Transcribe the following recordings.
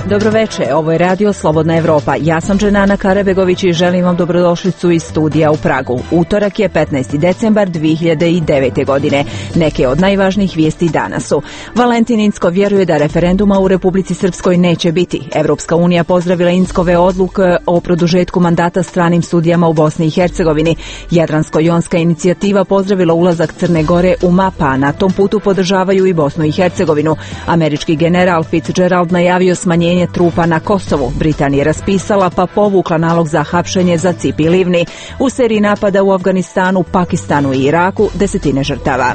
Dobroveče, ovo je Radio Slobodna Evropa. Ja sam Dženana Karabegović i želim vam dobrodošlicu iz studija u Pragu. Utorak je 15. decembar 2009. godine. Neke od najvažnijih vijesti danas su: Valentin Incko vjeruje da referenduma u Republici Srpskoj neće biti. Evropska unija pozdravila Inckove odluke o produžetku mandata stranim sudijama u Bosni i Hercegovini. Jadransko-jonska inicijativa pozdravila ulazak Crne Gore u MAPA, a na tom putu podržavaju i Bosnu i Hercegovinu. Američki general Fitzgerald najavio smanjenje trupa na Kosovu. Britanija raspisala pa povukla nalog za hapšenje za Cipi Livni. U seriji napada u Afganistanu, Pakistanu i Iraku desetine žrtava.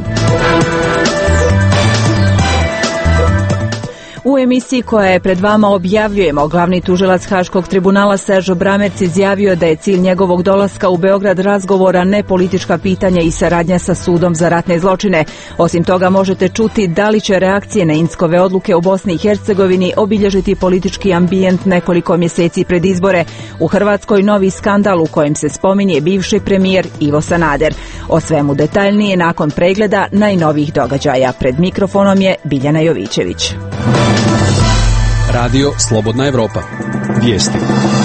U emisiji koja je pred vama objavljujemo, glavni tužilac Haškog tribunala Seržo Bramerc izjavio da je cilj njegovog dolaska u Beograd razgovora, ne politička pitanja i saradnja sa sudom za ratne zločine. Osim toga možete čuti da li će reakcije na Inckove odluke u Bosni i Hercegovini obilježiti politički ambijent nekoliko mjeseci pred izbore. U Hrvatskoj novi skandal u kojem se spominje bivši premijer Ivo Sanader. O svemu detaljnije nakon pregleda najnovijih događaja. Pred mikrofonom je Biljana Jovićević. Radio Slobodna Evropa. Vijesti.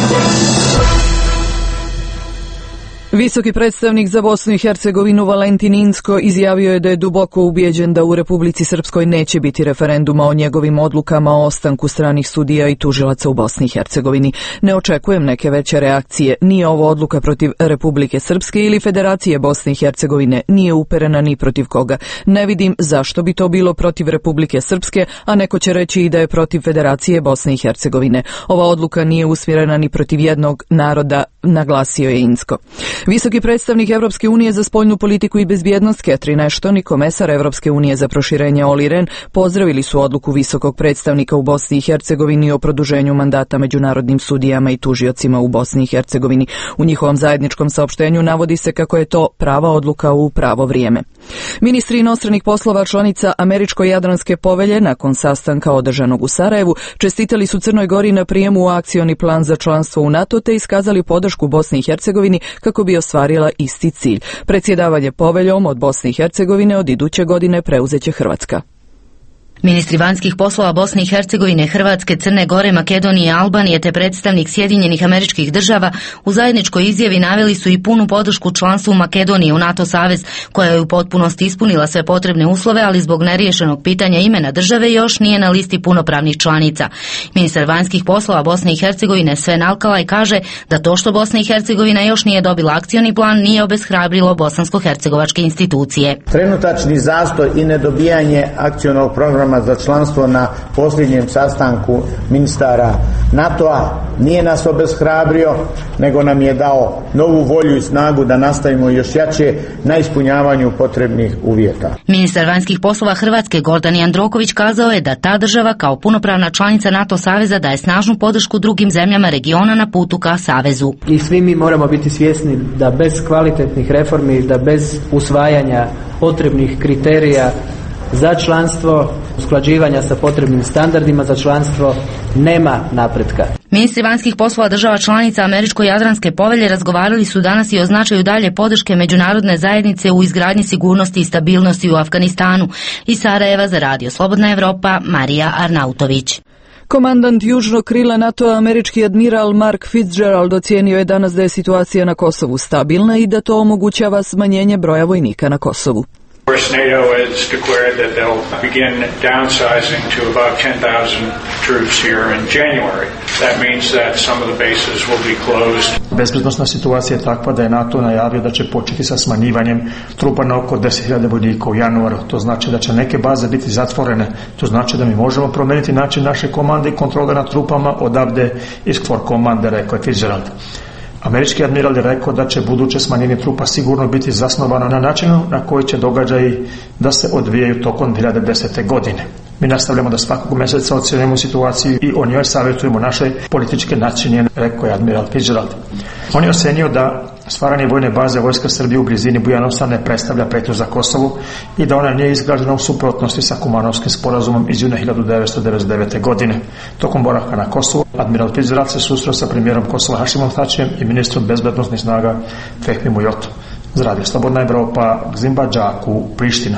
Visoki predstavnik za Bosnu i Hercegovinu Valentin Incko izjavio je da je duboko ubijeđen da u Republici Srpskoj neće biti referenduma o njegovim odlukama o ostanku stranih sudija i tužilaca u Bosni i Hercegovini. Ne očekujem neke veće reakcije. Nije ovo odluka protiv Republike Srpske ili Federacije Bosne i Hercegovine. Nije uperena ni protiv koga. Ne vidim zašto bi to bilo protiv Republike Srpske, a neko će reći i da je protiv Federacije Bosne i Hercegovine. Ova odluka nije usmjerena ni protiv jednog naroda, naglasio je Incko. Visoki predstavnik Evropske unije za spoljnu politiku i bezbjednost Catherine Ashton i komesar Evropske unije za proširenje Olli Rehn pozdravili su odluku visokog predstavnika u Bosni i Hercegovini o produženju mandata međunarodnim sudijama i tužiocima u Bosni i Hercegovini. U njihovom zajedničkom saopštenju navodi se kako je to prava odluka u pravo vrijeme. Ministri inostranih poslova članica Američko-Jadranske povelje nakon sastanka održanog u Sarajevu čestitali su Crnoj Gori na prijemu u akcioni plan za članstvo u NATO te iskazali podršku Bosni i Hercegovini kako bi ostvarila isti cilj. Predsjedavanje poveljom od Bosne i Hercegovine od iduće godine preuzeće Hrvatska. Ministri vanjskih poslova Bosne i Hercegovine, Hrvatske, Crne Gore, Makedonije i Albanije te predstavnik Sjedinjenih Američkih Država u zajedničkoj izjavi naveli su i punu podršku članstvu Makedonije u NATO savez, koja je u potpunosti ispunila sve potrebne uslove, ali zbog neriješenog pitanja imena države još nije na listi punopravnih članica. Ministar vanjskih poslova Bosne i Hercegovine Sven Alkalaj kaže da to što Bosna i Hercegovina još nije dobila akcioni plan nije obeshrabrilo bosansko-hercegovačke institucije. Trenutačni zastoj i nedobijanje akcionog programa za članstvo na posljednjem sastanku ministara NATO-a nije nas obeshrabrio, nego nam je dao novu volju i snagu da nastavimo još jače na ispunjavanju potrebnih uvjeta. Ministar vanjskih poslova Hrvatske Gordan Jandroković kazao je da ta država kao punopravna članica NATO saveza daje snažnu podršku drugim zemljama regiona na putu ka savezu. I svi mi moramo biti svjesni da bez kvalitetnih reformi, da bez usvajanja potrebnih kriterija za članstvo, usklađivanja sa potrebnim standardima za članstvo, nema napretka. Ministri vanjskih poslova država članica Američko-Jadranske povelje razgovarali su danas i o značaju dalje podrške međunarodne zajednice u izgradnji sigurnosti i stabilnosti u Afganistanu. Iz Sarajeva za Radio Slobodna Evropa, Marija Arnautović. Komandant južnog krila NATO-a, američki admiral Mark Fitzgerald, ocijenio je danas da je situacija na Kosovu stabilna i da to omogućava smanjenje broja vojnika na Kosovu. NATO has declared that they'll begin downsizing to about 10,000 troops here in January. That means that some of the bases will be closed. Bezbednosna situacija je takva da je NATO najavio da će početi sa smanjivanjem trupa na oko 10.000 vojnika u januaru. To znači da će neke baze biti zatvorene. To znači da mi možemo promijeniti način naše komande i kontrole nad trupama odavde iz Core Commande, rekao je Fitzgerald. Američki admiral je rekao da će buduće smanjenje trupa sigurno biti zasnovano na načinu na koji će događaji da se odvijaju tokom 2010. godine. Mi nastavljamo da svakog mjeseca ocjenjujemo situaciju i o njoj savjetujemo naše političke načinje, rekao je admiral Fitzgerald. On je ocenio da stvaranje vojne baze vojska Srbije u blizini Bujanovca ne predstavlja prijetnju za Kosovo i da ona nije izgrađena u suprotnosti sa Kumanovskim sporazumom iz juna 1999. godine. Tokom boravka na Kosovu, admiral Fitzgerald se susreo sa premijerom Kosova Hašimom Tačijem i ministrom bezbednosnih snaga Fehmi Mujotom. Za Radio Slobodna Evropa, Gzimba Đaku, Priština.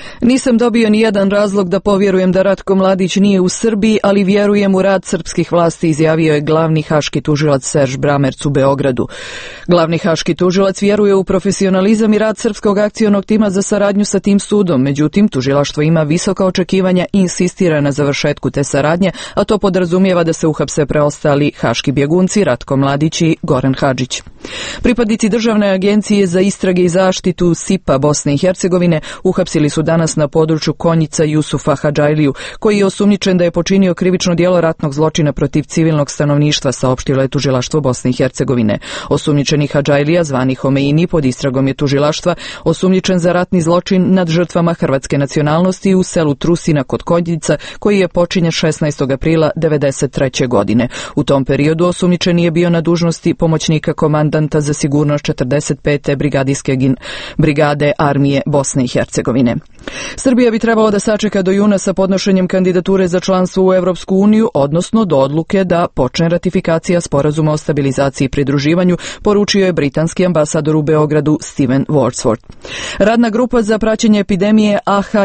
Nisam dobio ni jedan razlog da povjerujem da Ratko Mladić nije u Srbiji, ali vjerujem u rad srpskih vlasti, izjavio je glavni haški tužilac Serž Bramerc u Beogradu. Glavni haški tužilac vjeruje u profesionalizam i rad srpskog akcionog tima za saradnju sa tim sudom, međutim tužilaštvo ima visoka očekivanja i insistira na završetku te saradnje, a to podrazumijeva da se uhapse preostali haški bjegunci Ratko Mladić i Goran Hadžić. Pripadnici Državne agencije za istrage i zaštitu SIPA Bosne i Hercegovine uhapsili su danas na području Konjica Jusufa Hadžajliju, koji je osumnjičen da je počinio krivično djelo ratnog zločina protiv civilnog stanovništva, saopštilo je tužilaštvo Bosne i Hercegovine. Osumnjičeni Hadžajlija, zvani Homeini, pod istragom je tužilaštva, osumnjičen za ratni zločin nad žrtvama hrvatske nacionalnosti u selu Trusina kod Konjica, koji je počinjen 16. aprila 1993. godine. U tom periodu osumnjičeni je bio na dužnosti pomoćnika komandanta za sigurnost 45. brigadijske brigade armije Bosne i Hercegovine. Srbija bi trebalo da sačeka do juna sa podnošenjem kandidature za članstvo u Evropsku uniju, odnosno do odluke da počne ratifikacija sporazuma o stabilizaciji i pridruživanju, poručio je britanski ambasador u Beogradu Steven Wordsworth. Radna grupa za praćenje epidemije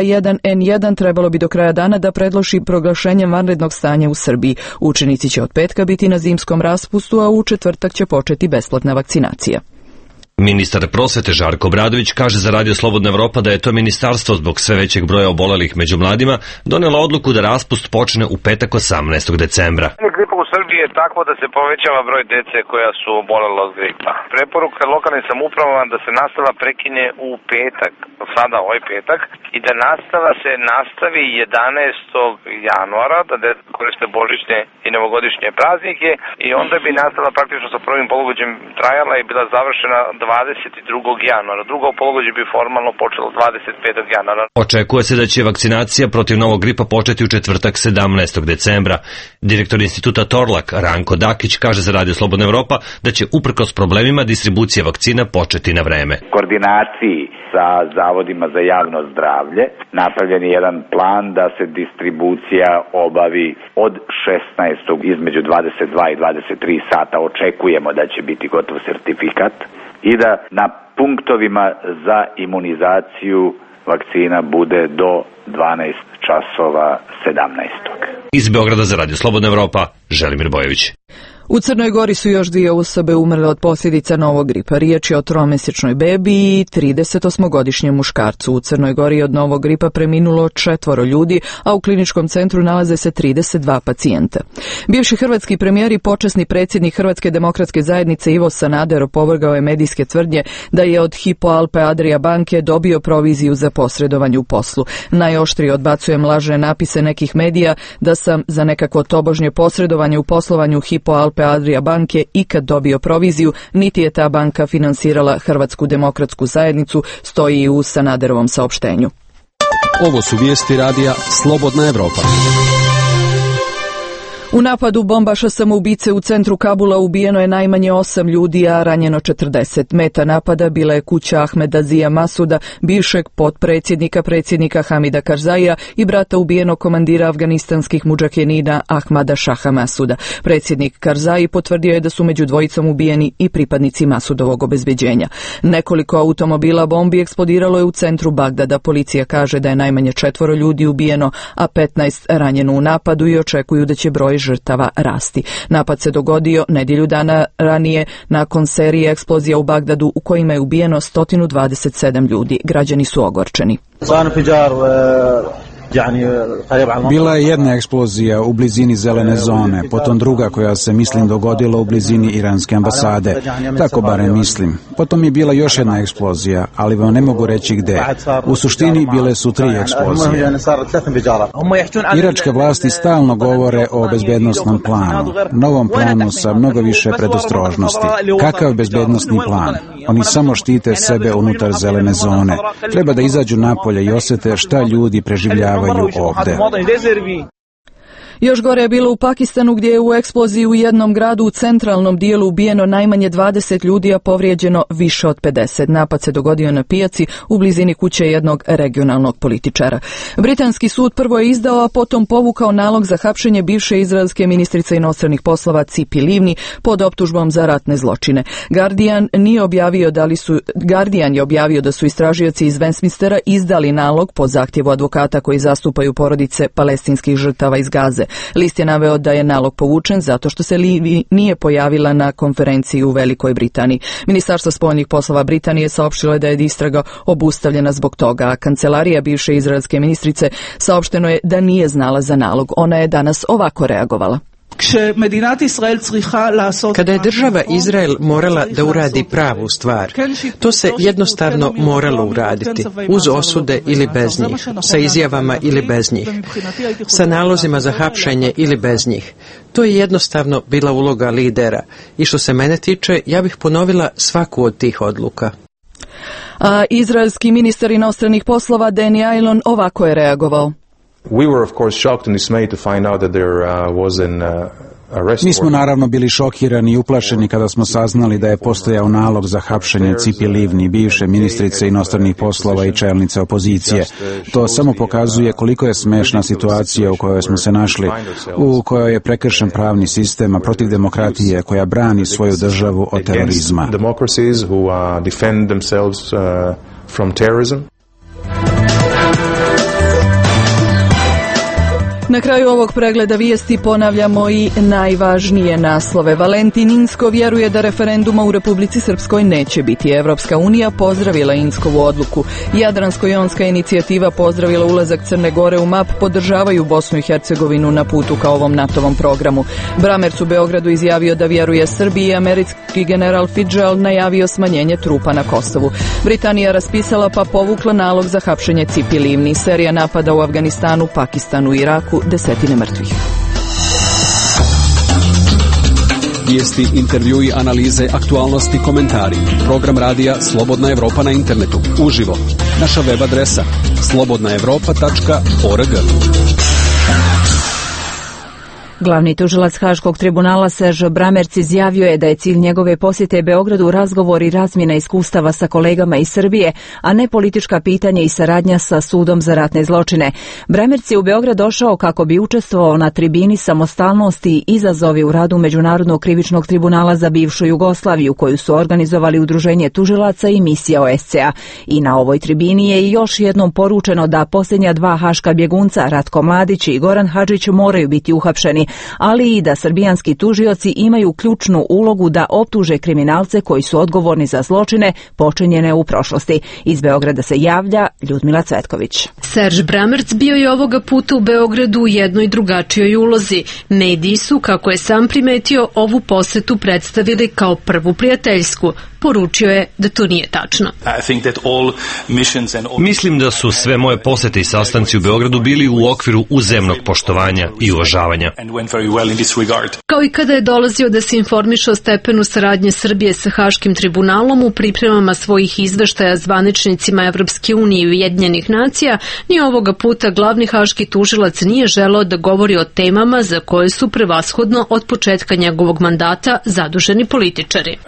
AH1N1 trebalo bi do kraja dana da predloži proglašenje vanrednog stanja u Srbiji. Učenici će od petka biti na zimskom raspustu, a u četvrtak će početi besplatna vakcinacija. Ministar prosvete Žarko Obradović kaže za Radio Slobodna Evropa da je to ministarstvo zbog sve većeg broja obolelih među mladima donijelo odluku da raspust počne u petak 18. decembra. Gripa u Srbiji je takvo da se povećava broj dece koja su obolela od gripa. Preporuka lokalnim samoupravama da se nastava prekinje u petak, sada ovaj petak, i da nastava se nastavi 11. januara, da deca koriste božićne i novogodišnje praznike, i onda bi nastava praktično sa prvim polugođem trajala i bila završena 22. januara. Drugo polugođe bi formalno počelo 25. januara. Očekuje se da će vakcinacija protiv novog gripa početi u četvrtak 17. decembra. Direktor instituta Torlak Ranko Dakić kaže za Radio Slobodna Evropa da će uprkos problemima distribucija vakcina početi na vreme. Koordinaciji sa zavodima za javno zdravlje napravljen je jedan plan da se distribucija obavi od 16. između 22 i 23 sata. Očekujemo da će biti gotov sertifikat i da na punktovima za imunizaciju vakcina bude do 12 časova 17. Iz Beograda za Radio Slobodna Evropa, Želimir Bojević. U Crnoj Gori su još 2 osobe umrle od posljedica novog gripa. Riječ je o 3-mjesečnoj bebi i 38-godišnjem muškarcu. U Crnoj Gori od novog gripa preminulo 4 ljudi, a u kliničkom centru nalaze se 32 pacijenta. Bivši hrvatski premijer i počasni predsjednik Hrvatske demokratske zajednice Ivo Sanader opovrgao je medijske tvrdnje da je od Hypo Alpe Adria banke dobio proviziju za posredovanje u poslu. Najoštrije odbacujem lažne napise nekih medija da sam za nekakvo tobožnje posredovanje u poslovanju Hypo Alpe Adria banke ikad dobio proviziju, niti je ta banka finansirala Hrvatsku demokratsku zajednicu, stoji u Sanaderovom saopštenju. Ovo su vijesti radija Slobodna Evropa. U napadu bombaša samoubice u centru Kabula ubijeno je najmanje 8 ljudi, a ranjeno 40. Meta napada bila je kuća Ahmeda Zija Masuda, bivšeg potpredsjednika predsjednika Hamida Karzaija i brata ubijenog komandira afganistanskih mudžahedina Ahmada Šaha Masuda. Predsjednik Karzaji potvrdio je da su među dvojicom ubijeni i pripadnici Masudovog obezbeđenja. Nekoliko automobila bombi eksplodiralo je u centru Bagdada. Policija kaže da je najmanje 4 ljudi ubijeno, a 15 ranjeno u napadu i očekuju da će broj žrtava rasti. Napad se dogodio nedjelju dana ranije nakon serije eksplozija u Bagdadu u kojima je ubijeno 127 ljudi. Građani su ogorčeni. Bila je jedna eksplozija u blizini zelene zone, potom druga koja se mislim dogodila u blizini iranske ambasade. Tako barem mislim. Potom je bila još jedna eksplozija, ali vam ne mogu reći gdje. U suštini bile su 3 eksplozije. Iračke vlasti stalno govore o bezbednosnom planu. Novom planu sa mnogo više predostrožnosti. Kakav bezbednosni plan? Oni samo štite sebe unutar zelene zone. Treba da izađu napolje i osjete šta ljudi preživljavaju ovdje. Još gore je bilo u Pakistanu gdje je u eksploziji u jednom gradu u centralnom dijelu ubijeno najmanje 20 ljudi, a povrijeđeno više od 50. Napad se dogodio na pijaci u blizini kuće jednog regionalnog političara. Britanski sud prvo je izdao, a potom povukao nalog za hapšenje bivše izraelske ministrice inostranih poslova Tzipi Livni pod optužbom za ratne zločine. Guardian je objavio da su istražioci iz Westminstera izdali nalog po zahtjevu advokata koji zastupaju porodice palestinskih žrtava iz Gaze. List je naveo da je nalog povučen zato što se Livni nije pojavila na konferenciji u Velikoj Britaniji. Ministarstvo spoljnih poslova Britanije saopštilo da je istraga obustavljena zbog toga, a kancelarija bivše izraelske ministrice saopšteno je da nije znala za nalog. Ona je danas ovako reagovala. Kada je država Izrael morala da uradi pravu stvar, to se jednostavno moralo uraditi, uz osude ili bez njih, sa izjavama ili bez njih, sa nalozima za hapšenje ili bez njih. To je jednostavno bila uloga lidera i što se mene tiče, ja bih ponovila svaku od tih odluka. A izraelski ministar inostranih poslova Danny Ayalon ovako je reagovao. Mi smo naravno bili šokirani i uplašeni kada smo saznali da je postojao nalog za hapšenje Tzipi Livni, bivše ministrice inostranih poslova i čelnice opozicije. To samo pokazuje koliko je smešna situacija u kojoj smo se našli, u kojoj je prekršen pravni sistem, a protiv demokratije koja brani svoju državu od terorizma. Na kraju ovog pregleda vijesti ponavljamo i najvažnije naslove. Valentin Inzko vjeruje da referenduma u Republici Srpskoj neće biti. Evropska unija pozdravila Inzkovu odluku. Jadransko-jonska inicijativa pozdravila ulazak Crne Gore u MAP, podržavaju Bosnu i Hercegovinu na putu ka ovom NATO-vom programu. Bramerc u Beogradu izjavio da vjeruje Srbiji, američki general Fitzgerald najavio smanjenje trupa na Kosovu. Britanija raspisala pa povukla nalog za hapšenje Tzipi Livni. Serija napada u Afganistanu, Pakistanu i Iraku, desetine mrtvih. Vijesti, intervjui, analize, aktualnosti, komentari. Program radija Slobodna Evropa na internetu. Uživo. Naša web adresa slobodnaevropa.org. Glavni tužilac Haškog tribunala Serge Bramerc izjavio je da je cilj njegove posjete Beogradu razgovor i razmjena iskustava sa kolegama iz Srbije, a ne politička pitanja i saradnja sa sudom za ratne zločine. Bramerc je u Beograd došao kako bi učestvovao na tribini samostalnosti i izazovi u radu Međunarodnog krivičnog tribunala za bivšu Jugoslaviju, koju su organizovali Udruženje tužilaca i misija OSCE-a. I na ovoj tribini je još jednom poručeno da posljednja dva haška bjegunca, Ratko Mladić i Goran Hadžić, moraju biti uhapšeni, ali i da srbijanski tužioci imaju ključnu ulogu da optuže kriminalce koji su odgovorni za zločine počinjene u prošlosti. Iz Beograda se javlja Ljudmila Cvetković. Serge Bramerc bio je ovoga puta u Beogradu u jednoj drugačijoj ulozi. Mediji su, kako je sam primetio, ovu posetu predstavili kao prvu prijateljsku. Poručio je da to nije tačno. Mislim da su sve moje posete i sastanci u Beogradu bili u okviru uzemnog poštovanja i uvažavanja. Kao i kada je dolazio da se informiše o stepenu saradnje Srbije sa Haškim tribunalom u pripremama svojih izveštaja zvaničnicima Evropske unije i Ujedinjenih nacija, ni ovoga puta glavni haški tužilac nije želeo da govori o temama za koje su prevashodno od početka njegovog mandata zaduženi političari.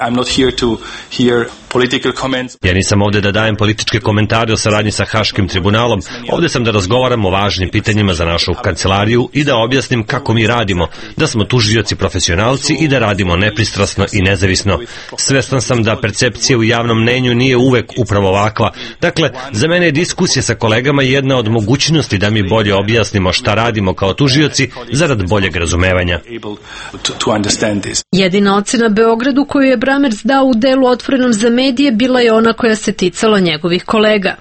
Ja nisam ovdje da dajem političke komentare o saradnji sa Haškim tribunalom. Ovdje sam da razgovaram o važnim pitanjima za našu kancelariju i da objasnim kako mi radimo, da smo tužioci profesionalci i da radimo nepristrasno i nezavisno. Svestan sam da percepcija u javnom mnenju nije uvek upravo ovakva. Dakle, za mene je diskusija sa kolegama jedna od mogućnosti da mi bolje objasnimo šta radimo kao tužioci zarad boljeg razumevanja. Jedina ocena Beogradu koju je Bramerc dao u delu otvorenom za medije bila je ona koja se ticala njegovih kolega.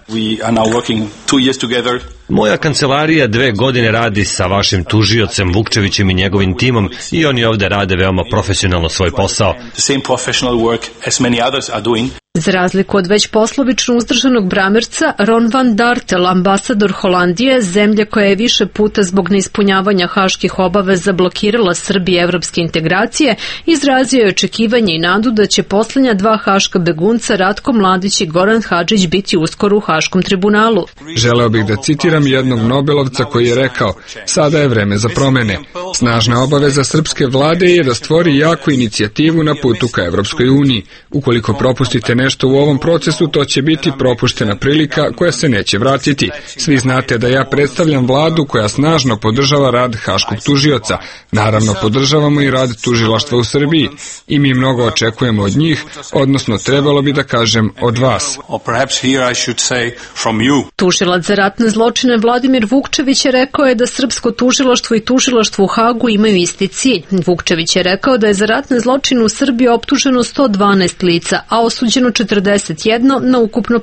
Moja kancelarija 2 godine radi sa vašim tužiocem Vukčevićem i njegovim timom i oni ovdje rade veoma profesionalno svoj posao. Za razliku od već poslovično uzdržanog Bramerca, Ron van Dartel, ambasador Holandije, zemlje koja je više puta zbog neispunjavanja haških obaveza blokirala Srbiji evropske integracije, izrazio je očekivanje i nadu da će poslednja dva haška begunca Ratko Mladić i Goran Hadžić biti uskoro u Haškom tribunalu. Želeo bih da citiram jednog Nobelovca koji je rekao: sada je vreme za promene. Snažna obaveza srpske vlade je da stvori jaku inicijativu na putu ka Evropskoj uniji. Ukoliko propustite nešto u ovom procesu, to će biti propuštena prilika koja se neće vratiti. Svi znate da ja predstavljam vladu koja snažno podržava rad haškog tužioca. Naravno, podržavamo i rad tužilaštva u Srbiji i mi mnogo očekujemo od njih, odnosno trebalo bi da kažem od vas. Tužilac za ratne zločine Vladimir Vukčević je rekao da srpsko tužilaštvo i tužilaštvo u Hagu imaju isti cilj. Vukčević je rekao da je za ratne zločine u Srbiji optuženo 112 lica, a osuđeno 41 na ukupno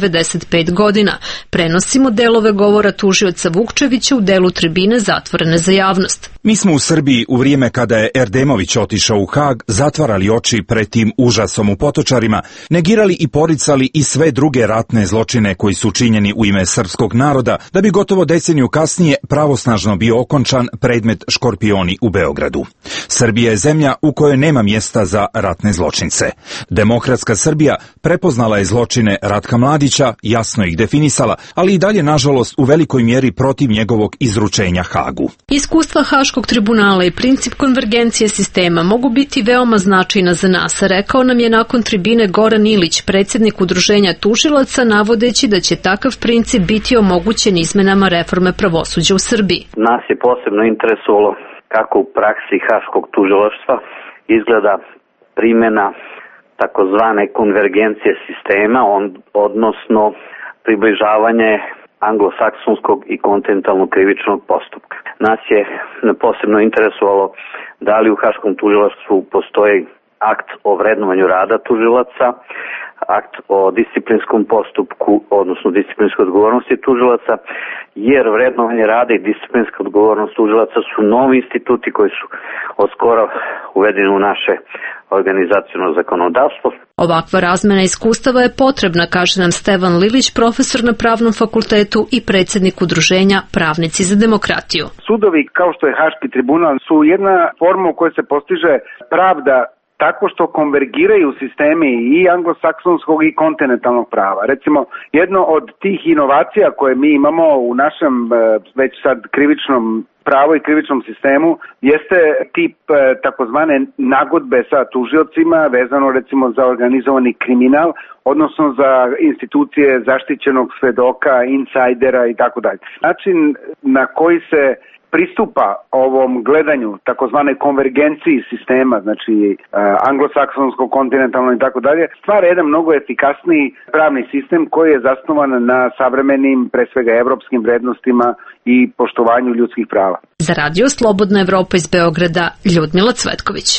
595 godina. Prenosimo delove govora tužioca Vukčevića u delu tribine zatvorene za javnost. Mi smo u Srbiji u vrijeme kada je Erdemović otišao u Hag zatvarali oči pred tim užasom u Potočarima, negirali i poricali i sve druge ratne zločine koji su činjeni u ime srpskog naroda, da bi gotovo deceniju kasnije pravosnažno bio okončan predmet Škorpioni u Beogradu. Srbija je zemlja u kojoj nema mjesta za ratne zločince. Demokratska Srbija prepoznala je zločine Ratka Mladića, jasno ih definisala, ali i dalje, nažalost, u velikoj mjeri protiv njegovog izručenja Hagu. Iskustva Haškog tribunala i princip konvergencije sistema mogu biti veoma značajna za nas, rekao nam je nakon tribine Goran Ilić, predsjednik udruženja tužilaca, navodeći da će takav princip biti omogućen izmenama reforme pravosuđa u Srbiji. Nas je posebno interesovalo kako u praksi haškog tužilaštva izgleda primjena takozvane konvergencije sistema, odnosno približavanje anglosaksonskog i kontinentalnog krivičnog postupka. Nas je posebno interesovalo da li u haškom tužilaštvu postoji akt o vrednovanju rada tužilaca, akt o disciplinskom postupku, odnosno disciplinskoj odgovornosti tužilaca, jer vrednovanje rada i disciplinska odgovornost tužilaca su novi instituti koji su odskoro uvedeni u naše organizaciono zakonodavstvo. Ovakva razmena iskustava je potrebna, kaže nam Stevan Lilić, profesor na Pravnom fakultetu i predsjednik udruženja Pravnici za demokratiju. Sudovi, kao što je Haški tribunal, su jedna forma u kojoj se postiže pravda tako što konvergiraju sistemi i anglosaksonskog i kontinentalnog prava. Recimo, jedno od tih inovacija koje mi imamo u našem već sad krivičnom pravo i krivičnom sistemu jeste tip takozvane nagodbe sa tužiocima vezano recimo za organizovani kriminal, odnosno za institucije zaštićenog svedoka, insajdera i tako dalje. Način na koji se pristupa ovom gledanju takozvane konvergenciji sistema, znači anglosaksonsko, kontinentalno i tako dalje, stvara jedan mnogo efikasniji pravni sistem koji je zasnovan na savremenim, pre svega evropskim vrednostima i poštovanju ljudskih prava. Za radio Slobodna Evropa iz Beograda, Ljudmila Cvetković.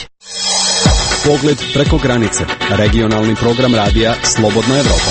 Pogled preko granice. Regionalni program radija Slobodna Evropa.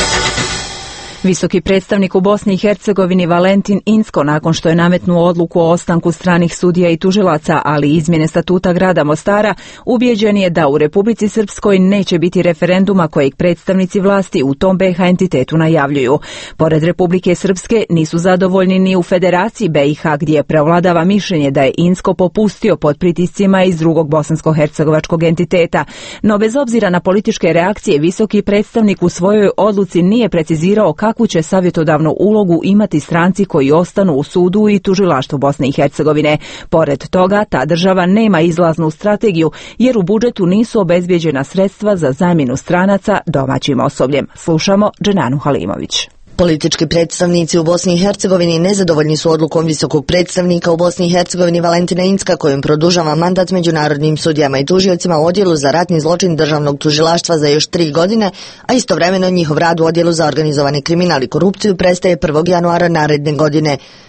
Visoki predstavnik u Bosni i Hercegovini Valentin Inzko, nakon što je nametnuo odluku o ostanku stranih sudija i tužilaca, ali i izmjene statuta grada Mostara, ubijeđen je da u Republici Srpskoj neće biti referenduma kojeg predstavnici vlasti u tom BiH entitetu najavljuju. Pored Republike Srpske nisu zadovoljni ni u Federaciji BiH, gdje prevladava mišljenje da je Inzko popustio pod pritiscima iz drugog bosansko-hercegovačkog entiteta. No bez obzira na političke reakcije, visoki predstavnik u svojoj odluci nije precizirao kakvu će savjetodavnu ulogu imati stranci koji ostanu u sudu i tužilaštvu Bosne i Hercegovine. Pored toga, ta država nema izlaznu strategiju jer u budžetu nisu obezbijeđena sredstva za zamjenu stranaca domaćim osobljem. Slušamo Dženanu Halimović. Politički predstavnici u Bosni i Hercegovini nezadovoljni su odlukom visokog predstavnika u Bosni i Hercegovini Valentina Inzka, kojim produžava mandat međunarodnim sudijama i tužiocima u odjelu za ratni zločin državnog tužilaštva za još 3 godine, a istovremeno njihov rad u odjelu za organizovani kriminal i korupciju prestaje 1. januara naredne godine.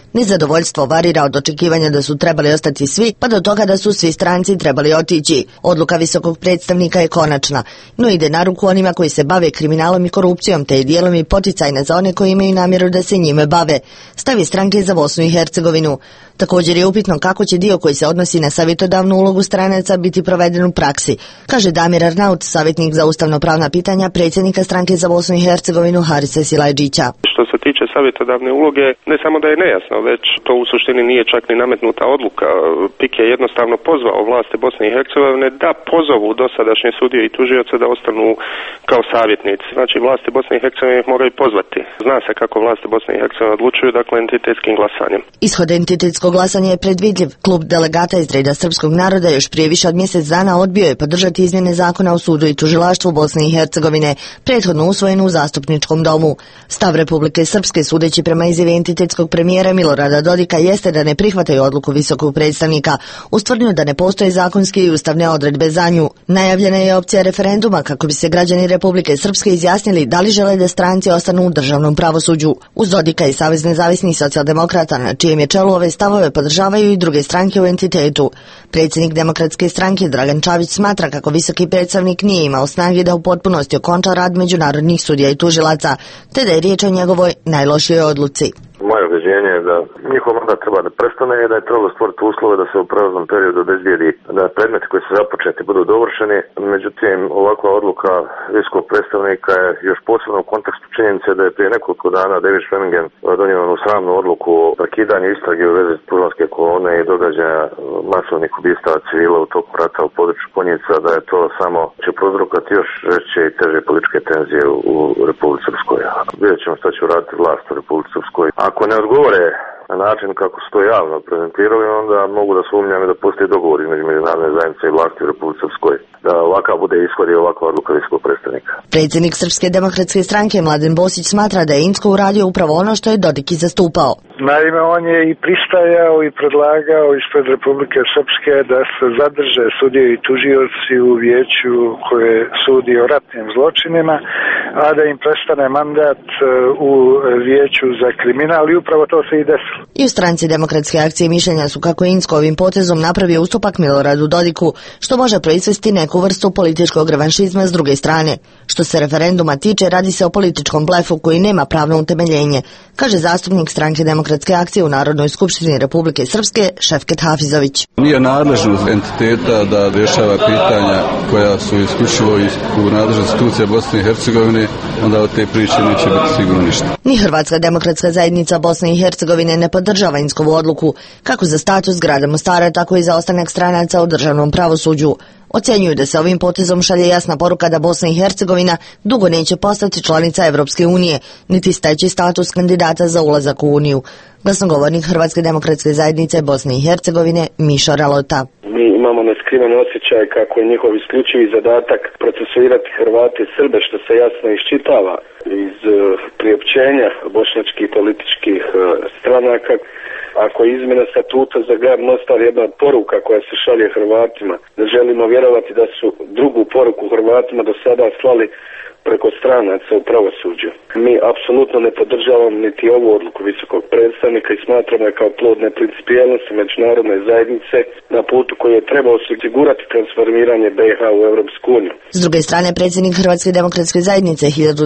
Nezadovoljstvo varira od očekivanja da su trebali ostati svi, pa do toga da su svi stranci trebali otići. Odluka visokog predstavnika je konačna, no ide na ruku onima koji se bave kriminalom i korupcijom, te je dijelom i poticajna za one koji imaju namjeru da se njime bave, stavi stranke za Bosnu i Hercegovinu. Također je upitno kako će dio koji se odnosi na savjetodavnu ulogu stranaca biti proveden u praksi, kaže Damir Arnaut, savjetnik za ustavno-pravna pitanja predsjednika stranke za Bosnu i Hercegovinu Harise Silajđića. Što se tiče savjetodavne uloge, ne samo da je nejasno, već to u suštini nije čak ni nametnuta odluka. PIK je jednostavno pozvao vlasti Bosne i Hercegovine da pozovu dosadašnje sudije i tužioce da ostanu kao savjetnici. Znači, vlasti Bosne i Hercegovine ih moraju pozvati. Zna se kako vlasti Bosne i Hercegovine odlučuju, dakle, entitetskim glasanjem. Ishod entitetskog glasanja je predvidljiv. Klub delegata iz reda srpskog naroda još prije više od mjesec dana odbio je podržati izmjene zakona o sudu i tužilaštvu Bosne i Hercegovine, prethodno usvojen u zastupničkom domu. Stav Republike Srpske, sudeći prema izjavi entitetskog premijera Milorada Dodika, jeste da ne prihvataju odluku visokog predstavnika, ustvrdnju da ne postoje zakonske i ustavne odredbe za nju. Najavljena je opcija referenduma kako bi se građani Republike Srpske izjasnili da li žele da stranci ostanu u državnom pravosuđu. Uz Dodika i Savez nezavisnih socijaldemokrata, na čijem je čelu ove stavove podržavaju i druge stranke u entitetu. Predsjednik Demokratske stranke Dragan Čavić smatra kako visoki predstavnik nije imao snage da u potpunosti okonča rad međunarodnih sudija i tužilaca, te da je riječ o njegovoj najlošijoj odluci. Moje objašnjenje je da njihov mandat treba da prestane i da je trebalo stvoriti uslove da se u prelaznom periodu obezbijedi da predmeti koji su započeti budu dovršeni. Međutim, ovakva odluka visokog predstavnika je još posebno u kontekstu činjenice da je prije nekoliko dana David Schwemmingen donio onu sramnu odluku o prekidanju istrage u vezi tužanske kolone i događaja masovnih ubistava civila u toku rata u području Konjica, da je to samo će prouzrokovati još veće i teže političke tenzije u Republici Srpskoj. Vidjet ćemo šta će uraditi vlast u Republici Srpskoj. Ako ne odgovore na način kako su to javno prezentirali, onda mogu da sumnjam da postoji dogovor između međunarodne zajednice i vlasti u Republici Srpskoj, da ovakav bude ishod i ovakva odluka visokog predstavnika. Predsjednik Srpske demokratske stranke Mladen Bosić smatra da je Incko uradio upravo ono što je Dodik i zastupao. Naime, on je i pristajao i predlagao ispred Republike Srpske da se zadrže sudije i tužioci u vijeću koje sudi o ratnim zločinima, a da im prestane mandat u vijeću za kriminal i upravo to se i desilo. I u stranci Demokratske akcije mišljenja su kako je Incko ovim potezom napravio ustupak Miloradu Dodiku, što može proizvesti neku vrstu političkog revanšizma s druge strane. Što se referenduma tiče, radi se o političkom blefu koji nema pravno utemeljenje, kaže zastupnik stranke Demokratske akcije u Narodnoj skupštini Republike Srpske Šefket Hafizović. Nije nadležnost entiteta da rješava pitanja koja su isključivo u nadležnosti institucija Bosne i Hercegovine, onda od te priče neće biti sigurno ništa. Ni Hrvatska demokratska zajednica Bosne i Hercegovine ne podržava Inckovu odluku, kako za status grada Mostara, tako i za ostanak stranaca u državnom pravosuđu. Ocjenjuju da se ovim potezom šalje jasna poruka da Bosna i Hercegovina dugo neće postati članica Evropske unije, niti steći status kandidata za ulazak u Uniju. Glasnogovornik Hrvatske demokratske zajednice Bosne i Hercegovine Mišo Ralota. Mi imamo neskriven osjećaj kako je njihov isključivi zadatak procesuirati Hrvate i Srbe, što se jasno iščitava iz priopćenja bošnjačkih političkih stranaka. Ako je izmjena statuta za grad Mostar jedna od poruka koja se šalje Hrvatima, da želimo vjerovati da su drugu poruku Hrvatima do sada slali preko stranaca u pravosuđu. Mi apsolutno ne podržavamo niti ovu odluku visokog predstavnika i smatramo je kao plod neprincipijelnosti međunarodne zajednice na putu koji je trebao osigurati transformiranje BiH u Europsku uniju. S druge strane, predsjednik Hrvatske demokratske zajednice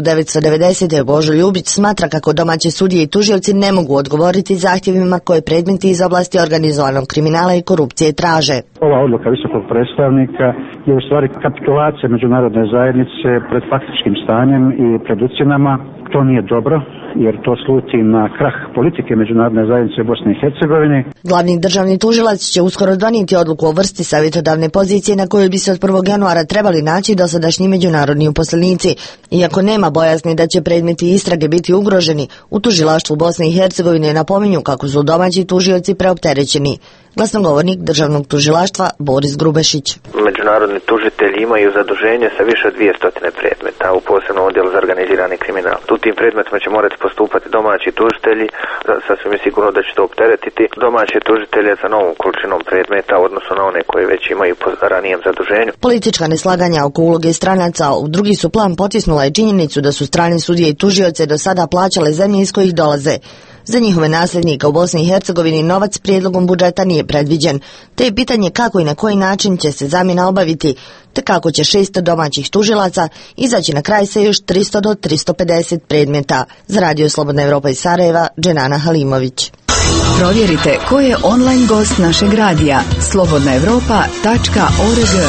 1990. Božo Ljubić smatra kako domaće sudije i tužioci ne mogu odgovoriti zahtjevima koje predmeti iz oblasti organizovanog kriminala i korupcije traže. Ova odluka visokog predstavnika je u stvari kapitulacija međunarodne zajednice pred faktičkim stanjem i pred ucjenama. To nije dobro, jer to sluti na krah politike međunarodne zajednice Bosne i Hercegovine. Glavni državni tužilac će uskoro donijeti odluku o vrsti savjetodavne pozicije na kojoj bi se od 1. januara trebali naći dosadašnji međunarodni uposlenici. Iako nema bojazni da će predmeti istrage biti ugroženi, u tužilaštvu Bosne i Hercegovine napominju kako su domaći tužioci preopterećeni. Glasnogovornik državnog tužilaštva Boris Grubešić. Međunarodni tužitelji imaju zaduženje sa više od 200 predmeta u posebnom odjelu za organizirani kriminal. Tu tim predmetima će morati postupati domaći tužitelji, sasvim je sigurno da će to opteretiti domaće tužitelje za novom količinom predmeta, odnosno na one koje već imaju po ranijem zaduženju. Politička neslaganja oko uloge stranaca u drugi su plan potisnula i činjenicu da su strane sudije i tužioce do sada plaćale zemlje iz kojih dolaze. Za njihove nasljednike u Bosni i Hercegovini novac prijedlogom budžeta nije predviđen, te je pitanje kako i na koji način će se zamjena obaviti, te kako će 600 domaćih tužilaca izaći na kraj sa još 300 do 350 predmeta. Za Radio Slobodna Evropa iz Sarajeva, Dženana Halimović. Provjerite ko je online gost našeg radija slobodnaevropa.org.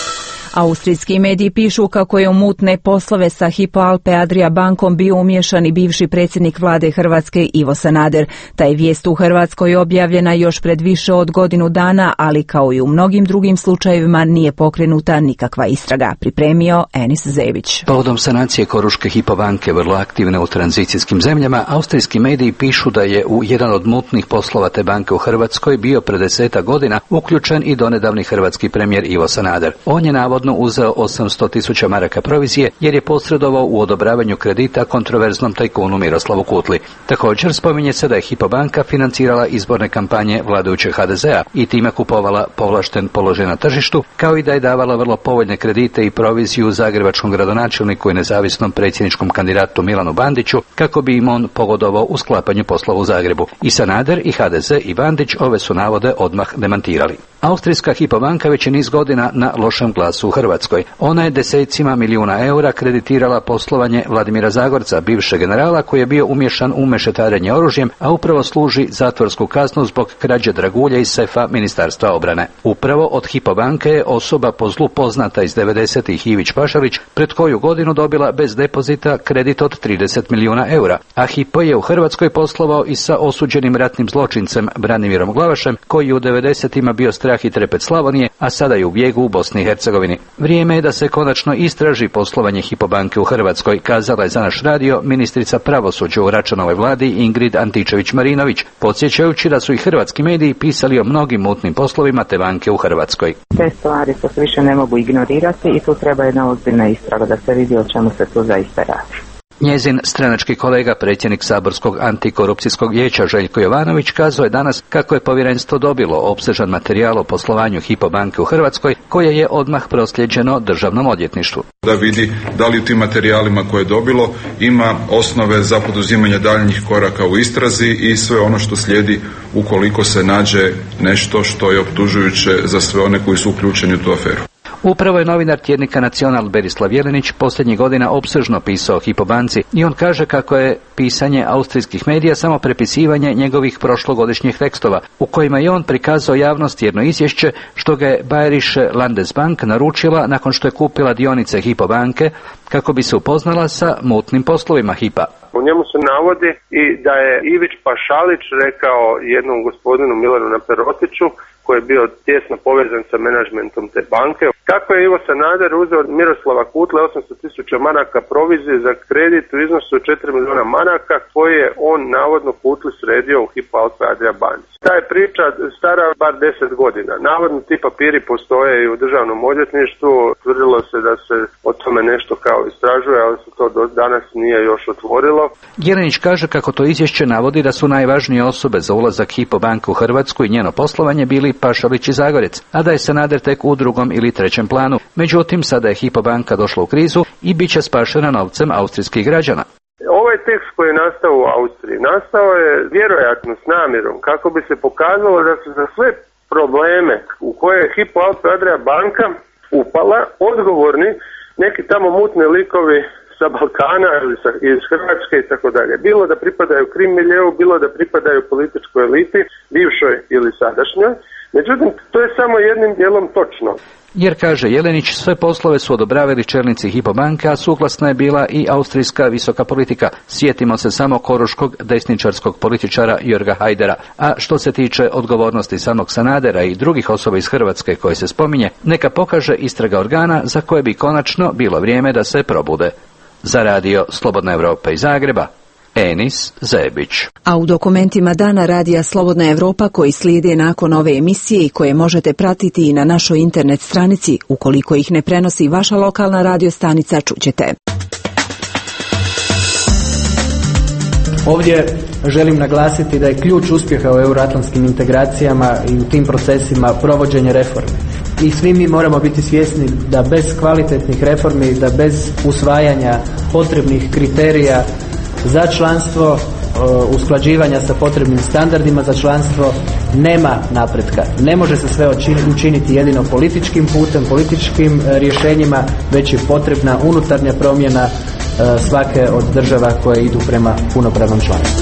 Austrijski mediji pišu kako je u mutne poslove sa Hypo Alpe Adria bankom bio umiješan i bivši predsjednik vlade Hrvatske Ivo Sanader. Ta je vijest u Hrvatskoj objavljena još pred više od godinu dana, ali kao i u mnogim drugim slučajevima nije pokrenuta nikakva istraga. Pripremio Enis Zević. Povodom sanacije Koruške Hypo banke, vrlo aktivne u tranzicijskim zemljama, austrijski mediji pišu da je u jedan od mutnih poslova te banke u Hrvatskoj bio pred 10 godina uključen i donedavni hrvatski premijer Ivo Sanader. On je navodno uzeo 800.000 maraka provizije jer je posredovao u odobravanju kredita kontroverznom tajkunu Miroslavu Kutli. Također spominje se da je Hypo banka financirala izborne kampanje vladajućeg HDZ-a i time kupovala povlašten položaj na tržištu, kao i da je davala vrlo povoljne kredite i proviziju zagrebačkom gradonačelniku i nezavisnom predsjedničkom kandidatu Milanu Bandiću kako bi im on pogodovao u sklapanju poslova u Zagrebu. I Sanader i HDZ i Bandić ove su navode odmah demantirali. Austrijska Hypo banka već je niz godina na lošem glasu u Hrvatskoj. Ona je desecima milijuna eura kreditirala poslovanje Vladimira Zagorca, bivšeg generala koji je bio umiješan u mešetarenje oružjem, a upravo služi zatvorsku kaznu zbog krađe dragulja iz sefa Ministarstva obrane. Upravo od Hypo banke je osoba po zlu poznata iz 90-ih Ivić Pašalić pred koju godinu dobila bez depozita kredit od 30 milijuna eura, a Hypo je u Hrvatskoj poslovao i sa osuđenim ratnim zločincem Branimirom Glavašem koji je u 90-ima bio strah i trepet Slavonije, a sada je u bijegu u Bosni i Hercegovini. Vrijeme je da se konačno istraži poslovanje Hypo banke u Hrvatskoj, kazala je za naš radio ministrica pravosuđa u Račanovoj vladi Ingrid Antičević-Marinović, podsjećajući da su i hrvatski mediji pisali o mnogim mutnim poslovima te banke u Hrvatskoj. Te stvari to se više ne mogu ignorirati i tu treba jedna ozbiljna istraga da se vidi o čemu se tu zaista radi. Njezin stranački kolega, predsjednik Saborskog antikorupcijskog vijeća Željko Jovanović, kazao je danas kako je povjerenstvo dobilo opsežan materijal o poslovanju Hypo banke u Hrvatskoj, koje je odmah proslijeđeno Državnom odvjetništvu. Da vidi da li u tim materijalima koje je dobilo ima osnove za poduzimanje daljnjih koraka u istrazi i sve ono što slijedi ukoliko se nađe nešto što je optužujuće za sve one koji su uključeni u tu aferu. Upravo je novinar tjednika Nacional Berislav Jelenić posljednjih godina opsežno pisao o Hypo banci i on kaže kako je pisanje austrijskih medija samo prepisivanje njegovih prošlogodišnjih tekstova, u kojima je on prikazao javnosti jedno izvješće što ga je Bayerische Landesbank naručila nakon što je kupila dionice Hypo banke kako bi se upoznala sa mutnim poslovima Hypa. U njemu se navodi i da je Ivić Pašalić rekao jednom gospodinu Milanu Naperotiću, koji je bio tjesno povezan sa menadžmentom te banke, kako je Ivo Sanader uzeo od Miroslava Kutle 800.000 maraka provizije za kredit u iznosu od 4 milijuna maraka koje je on navodno Kutli sredio u Hypo Alpe Adria banci. Ta je priča stara bar 10 godina. Navodno ti papiri postoje i u državnom odvjetništvu. Tvrdilo se da se o tome nešto kao istražuje, ali se to do danas nije još otvorilo. Jelenić kaže kako to izvješće navodi da su najvažnije osobe za ulazak Hypo banke u Hrvatsku i njeno poslovanje bili Pašalić i Zagorec, a da je Sanader tek u drugom ili trećem planu. Međutim, sada je Hypo banka došla u krizu i bit će spašena novcem austrijskih građana. Ovaj tekst koji je nastao u Austriji, nastao je vjerojatno s namjerom kako bi se pokazalo da su za sve probleme u koje je Hypo Alpe Adria banka upala odgovorni neki tamo mutni likovi sa Balkana ili iz Hrvatske i tako dalje. Bilo da pripadaju krim miljeu, bilo da pripadaju političkoj eliti, bivšoj ili sadašnjoj. Međutim, to je samo jednim dijelom točno. Jer, kaže Jelenić, sve poslove su odobravali čelnici Hypo banke, a suglasna je bila i austrijska visoka politika. Sjetimo se samo koruškog desničarskog političara Jörga Hajdera. A što se tiče odgovornosti samog Sanadera i drugih osoba iz Hrvatske koje se spominje, neka pokaže istraga organa za koje bi konačno bilo vrijeme da se probude. Za radio Slobodna Evropa iz Zagreba, Enis Zebić. A u dokumentima Dana radija Slobodna Evropa koji slijede nakon ove emisije i koje možete pratiti i na našoj internet stranici, ukoliko ih ne prenosi vaša lokalna radio stanica, čućete. Ovdje želim naglasiti da je ključ uspjeha u euroatlantskim integracijama i u tim procesima provođenje reforme. I svi mi moramo biti svjesni da bez kvalitetnih reformi, da bez usvajanja potrebnih kriterija za članstvo usklađivanja sa potrebnim standardima za članstvo nema napretka. Ne može se sve učiniti jedino političkim putem, političkim rješenjima, već je potrebna unutarnja promjena svake od država koje idu prema punopravnom članstvu.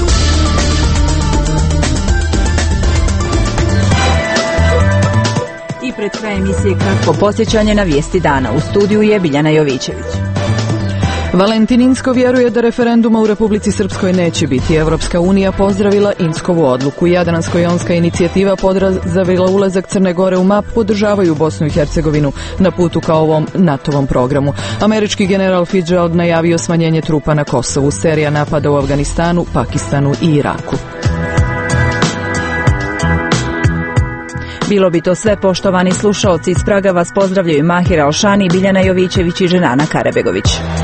I pred kraj emisije kratko podsjećanje na vijesti dana. U studiju je Biljana Jovićević. Valentin Inzko vjeruje da referenduma u Republici Srpskoj neće biti. Evropska unija pozdravila Inzkovu odluku. Jadransko-jonska inicijativa pozdravila ulazak Crne Gore u MAP, podržavaju Bosnu i Hercegovinu na putu ka ovom NATO-vom programu. Američki general Fitzgerald najavio smanjenje trupa na Kosovu, serija napada u Afganistanu, Pakistanu i Iraku. Bilo bi to sve, poštovani slušaoci. Iz Praga vas pozdravljaju Mahir Alšani, Biljana Jovićević i Ženana Karabegović.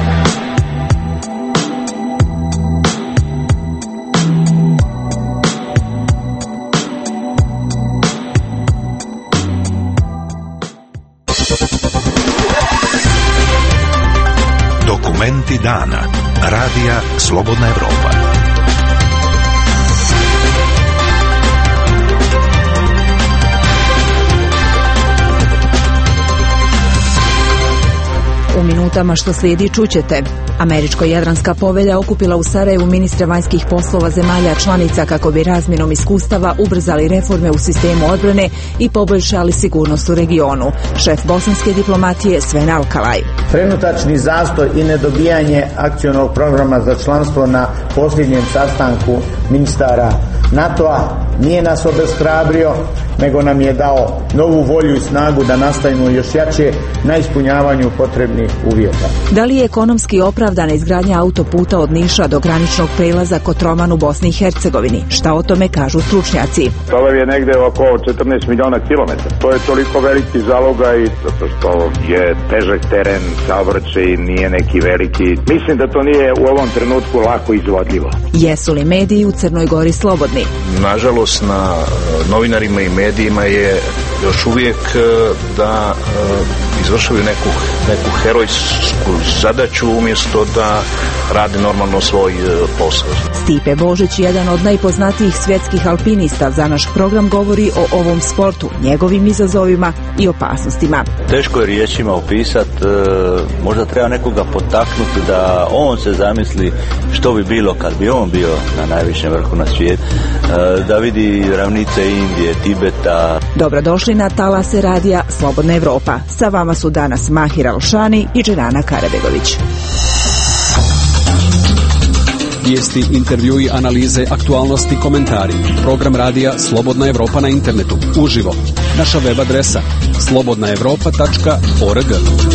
Dokumenti dana. Radija Slobodna Evropa. U minutama što slijedi čućete. Američko-jadranska povelja okupila u Sarajevu ministre vanjskih poslova zemalja članica kako bi razmjenom iskustava ubrzali reforme u sistemu odbrane i poboljšali sigurnost u regionu. Šef bosanske diplomatije Sven Alkalaj. Trenutačni zastoj i nedobijanje akcionog programa za članstvo na posljednjem sastanku ministara NATO-a nije nas obeshrabrio, nego nam je dao novu volju i snagu da nastavimo još jače na ispunjavanju potrebnih uvjeta. Da li je ekonomski opravdana izgradnja autoputa od Niša do graničnog prelaza Kotroman u Bosni i Hercegovini? Šta o tome kažu stručnjaci? To je negde oko 14 miliona kilometara. To je toliko veliki zalogaj, zato što je težak teren, saobraćaj nije neki veliki. Mislim da to nije u ovom trenutku lako izvodljivo. Jesu li mediji u Crnoj Gori slobodni? Nažalost, na novinarima i medijima je još uvijek da izvršuju neku herojsku zadaću umjesto da rade normalno svoj posao. Stipe Božić, jedan od najpoznatijih svjetskih alpinista, za naš program govori o ovom sportu, njegovim izazovima i opasnostima. Teško je riječima opisati, možda treba nekoga potaknuti da on se zamisli što bi bilo kad bi on bio na najvišem vrhu na svijetu, da vidi ravnice Indije, Tibeta. Dobrodošli na talase radija Slobodna Evropa. Sa vama su danas Mahir Alšani i Ženana Karabegović. Vijesti, intervjui, analize, aktualnosti, komentari. Program radija Slobodna Evropa na internetu. Uživo. Naša web adresa slobodnaevropa.org.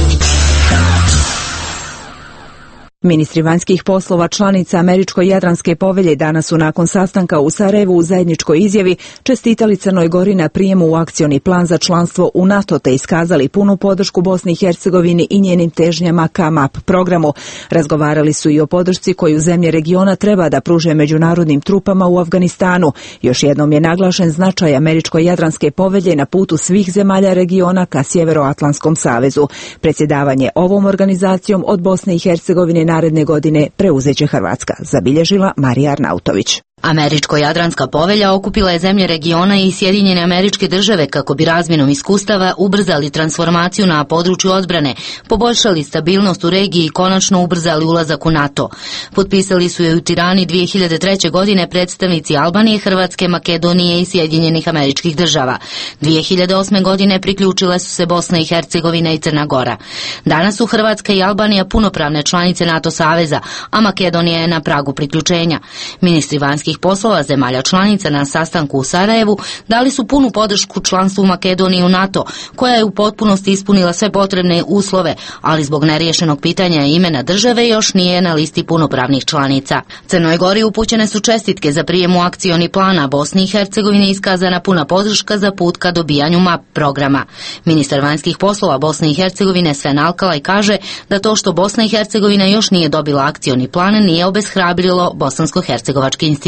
Ministri vanjskih poslova članica Američko-jadranske povelje danas su nakon sastanka u Sarajevu u zajedničkoj izjavi čestitali Crnoj Gori na prijemu u akcioni plan za članstvo u NATO te iskazali punu podršku Bosni i Hercegovini i njenim težnjama ka MAP programu. Razgovarali su i o podršci koju zemlje regiona treba da pruže međunarodnim trupama u Afganistanu. Još jednom je naglašen značaj Američko-jadranske povelje na putu svih zemalja regiona ka Sjeveroatlantskom savezu. Predsjedavanje ovom organizacijom od Bosne i Hercegovine naredne godine preuzeće Hrvatska, zabilježila Marija Arnautović. Američko-jadranska povelja okupila je zemlje regiona i Sjedinjene Američke Države kako bi razmjenom iskustava ubrzali transformaciju na području odbrane, poboljšali stabilnost u regiji i konačno ubrzali ulazak u NATO. Potpisali su je u Tirani 2003. godine predstavnici Albanije, Hrvatske, Makedonije i Sjedinjenih Američkih Država. 2008. godine priključile su se Bosna i Hercegovina i Crna Gora. Danas su Hrvatska i Albanija punopravne članice NATO saveza, a Makedonija je na pragu priključenja. Ministri vanjskih poslova zemalja članica na sastanku u Sarajevu dali su punu podršku članstvu Makedonije u NATO, koja je u potpunosti ispunila sve potrebne uslove, ali zbog neriješenog pitanja imena države još nije na listi punopravnih članica. Crnoj Gori upućene su čestitke za prijem u akcioni plana, Bosni i Hercegovini iskazana puna podrška za put ka dobijanju MAP programa. Ministar vanjskih poslova Bosne i Hercegovine Sven Alkalaj kaže da to što Bosna i Hercegovina još nije dobila akcioni plan nije obeshrabrilo Bosansko-hercegovački institut.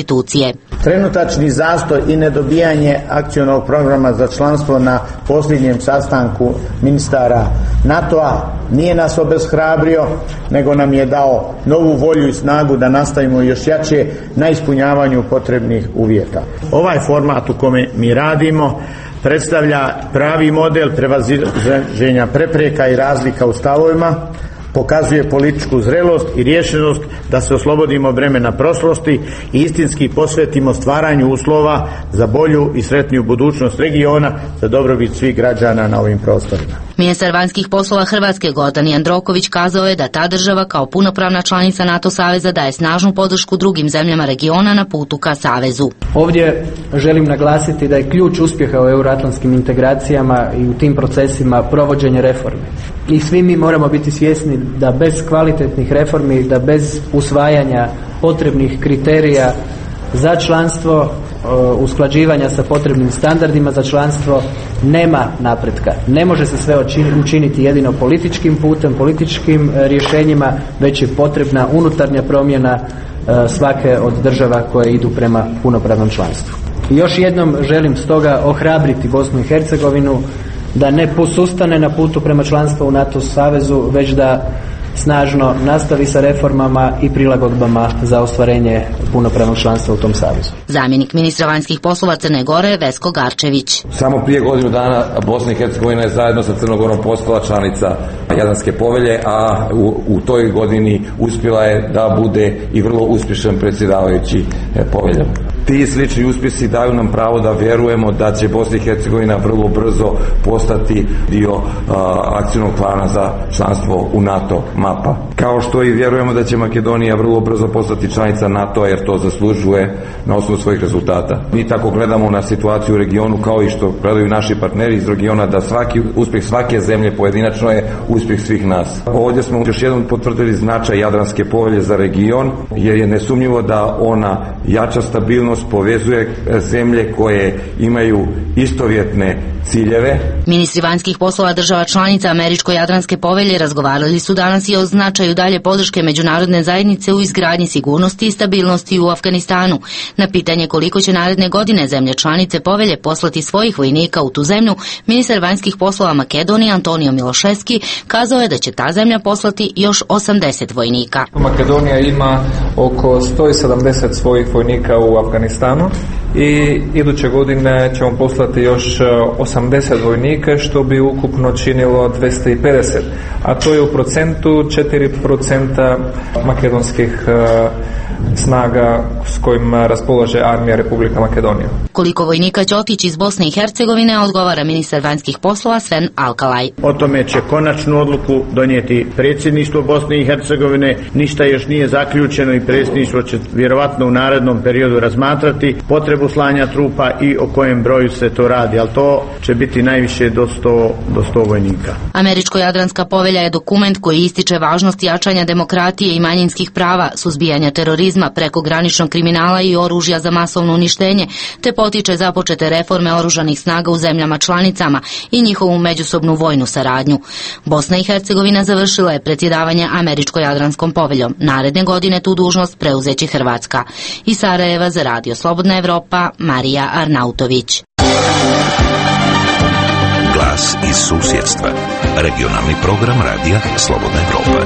institucije. Trenutačni zastoj i nedobijanje akcionog programa za članstvo na posljednjem sastanku ministara NATO-a nije nas obeshrabrio, nego nam je dao novu volju i snagu da nastavimo još jače na ispunjavanju potrebnih uvjeta. Ovaj format u kome mi radimo predstavlja pravi model prevaziđenja prepreka i razlika u stavovima, pokazuje političku zrelost i rješenost da se oslobodimo bremena prošlosti i istinski posvetimo stvaranju uslova za bolju i sretniju budućnost regiona za dobrobit svih građana na ovim prostorima. Ministar vanjskih poslova Hrvatske Gordan Jandroković kazao je da ta država kao punopravna članica NATO saveza daje snažnu podršku drugim zemljama regiona na putu ka savezu. Ovdje želim naglasiti da je ključ uspjeha u euroatlantskim integracijama i u tim procesima provođenje reformi. I svi mi moramo biti svjesni da bez kvalitetnih reformi, da bez usvajanja potrebnih kriterija za članstvo, usklađivanja sa potrebnim standardima za članstvo, nema napretka. Ne može se sve učiniti jedino političkim putem, političkim rješenjima, već je potrebna unutarnja promjena svake od država koje idu prema punopravnom članstvu. I još jednom želim stoga ohrabriti Bosnu i Hercegovinu da ne posustane na putu prema članstvu u NATO savezu, već da snažno nastavi sa reformama i prilagodbama za ostvarenje punopravnog članstva u tom savezu. Zamjenik ministra vanjskih poslova Crne Gore Vesko Garčević. Samo prije godinu dana Bosna i Hercegovina je zajedno sa Crnom Gorom postala članica Jadranske povelje, a u toj godini uspjela je da bude i vrlo uspješan predsjedavajući poveljom. Ti slični uspjesi daju nam pravo da vjerujemo da će Bosna i Hercegovina vrlo brzo postati dio akcijnog plana za članstvo u NATO mapa. Kao što i vjerujemo da će Makedonija vrlo brzo postati članica NATO jer to zaslužuje na osnovu svojih rezultata. Mi tako gledamo na situaciju u regionu kao i što gledaju naši partneri iz regiona, da svaki uspjeh svake zemlje pojedinačno je uspjeh svih nas. Ovdje smo još jednom potvrdili značaj Jadranske povelje za region jer je nesumnjivo da ona jača stabilnost, povezuje zemlje koje imaju istovjetne ciljeve. Ministri vanjskih poslova država članica Američko-Jadranske povelje razgovarali su danas i o značaju dalje podrške međunarodne zajednice u izgradnji sigurnosti i stabilnosti u Afganistanu. Na pitanje koliko će naredne godine zemlje članice povelje poslati svojih vojnika u tu zemlju, ministar vanjskih poslova Makedonije Antonio Miloševski kazao je da će ta zemlja poslati još 80 vojnika. Makedonija ima oko 170 svojih vojnika u Afganistanu i iduće godine ćemo poslati još 80 vojnika, što bi ukupno činilo 250, a to je u procentu 4% makedonskih snaga s kojim raspolaže armija Republika Makedonija. Koliko vojnika će otići iz Bosne i Hercegovine, odgovara ministar vanjskih poslova Sven Alkalaj. O tome će konačnu odluku donijeti predsjedništvo Bosne i Hercegovine. Ništa još nije zaključeno i predsjedništvo će vjerovatno u narednom periodu razmatrati potrebu slanja trupa i o kojem broju se to radi, ali to će biti najviše do 100 vojnika. Američko-Jadranska povelja je dokument koji ističe važnost jačanja demokratije i manjinskih prava, suzbijanja terorizma, prekograničnog kriminala i oružja za masovno uništenje, te potiče započete reforme oružanih snaga u zemljama članicama i njihovu međusobnu vojnu saradnju. Bosna i Hercegovina završila je predsjedavanje Američko-Jadranskom poveljom. Naredne godine tu dužnost preuzeće Hrvatska. Iz Sarajeva za Radio Slobodna Evropa, Marija Arnautović. Glas iz susjedstva. Regionalni program Radija Slobodna Evropa.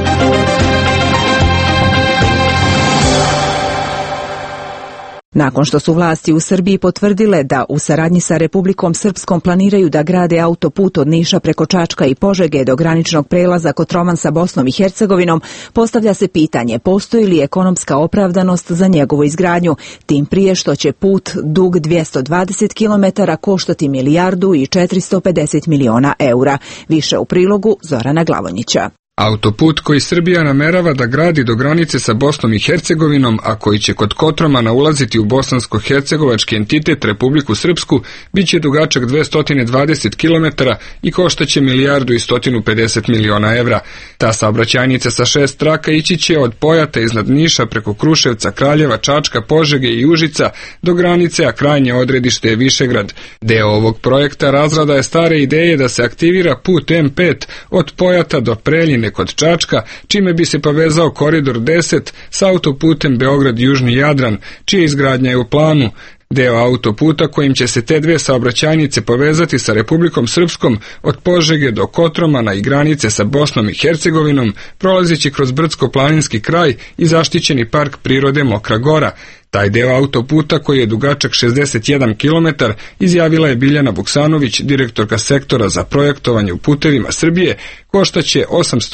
Nakon što su vlasti u Srbiji potvrdile da u saradnji sa Republikom Srpskom planiraju da grade autoput od Niša preko Čačka i Požege do graničnog prelaza Kotroman sa Bosnom i Hercegovinom, postavlja se pitanje postoji li ekonomska opravdanost za njegovu izgradnju, tim prije što će put dug 220 km koštati milijardu i 450 miliona eura. Više u prilogu Zorana Glavonjića. Autoput koji Srbija namerava da gradi do granice sa Bosnom i Hercegovinom, a koji će kod Kotromana ulaziti u bosansko-hercegovački entitet Republiku Srpsku, bit će dugačak 220 km i koštaće milijardu i 150 miliona evra. Ta saobraćajnica sa 6 traka ići će od Pojata iznad Niša preko Kruševca, Kraljeva, Čačka, Požege i Užica do granice, a krajnje odredište je Višegrad. Deo ovog projekta razrada je stare ideje da se aktivira put M5 od Pojata do Preljine Preljine kod Čačka, čime bi se povezao koridor 10 sa autoputem Beograd-Južni Jadran, čija izgradnja je u planu. Deo autoputa kojim će se te dve saobraćajnice povezati sa Republikom Srpskom od Požege do Kotromana i granice sa Bosnom i Hercegovinom, prolazeći kroz brdsko-planinski kraj i zaštićeni park prirode Mokra Gora. Taj deo autoputa, koji je dugačak 61 km, izjavila je Biljana Vuksanović, direktorka sektora za projektovanje u putevima Srbije, koštaće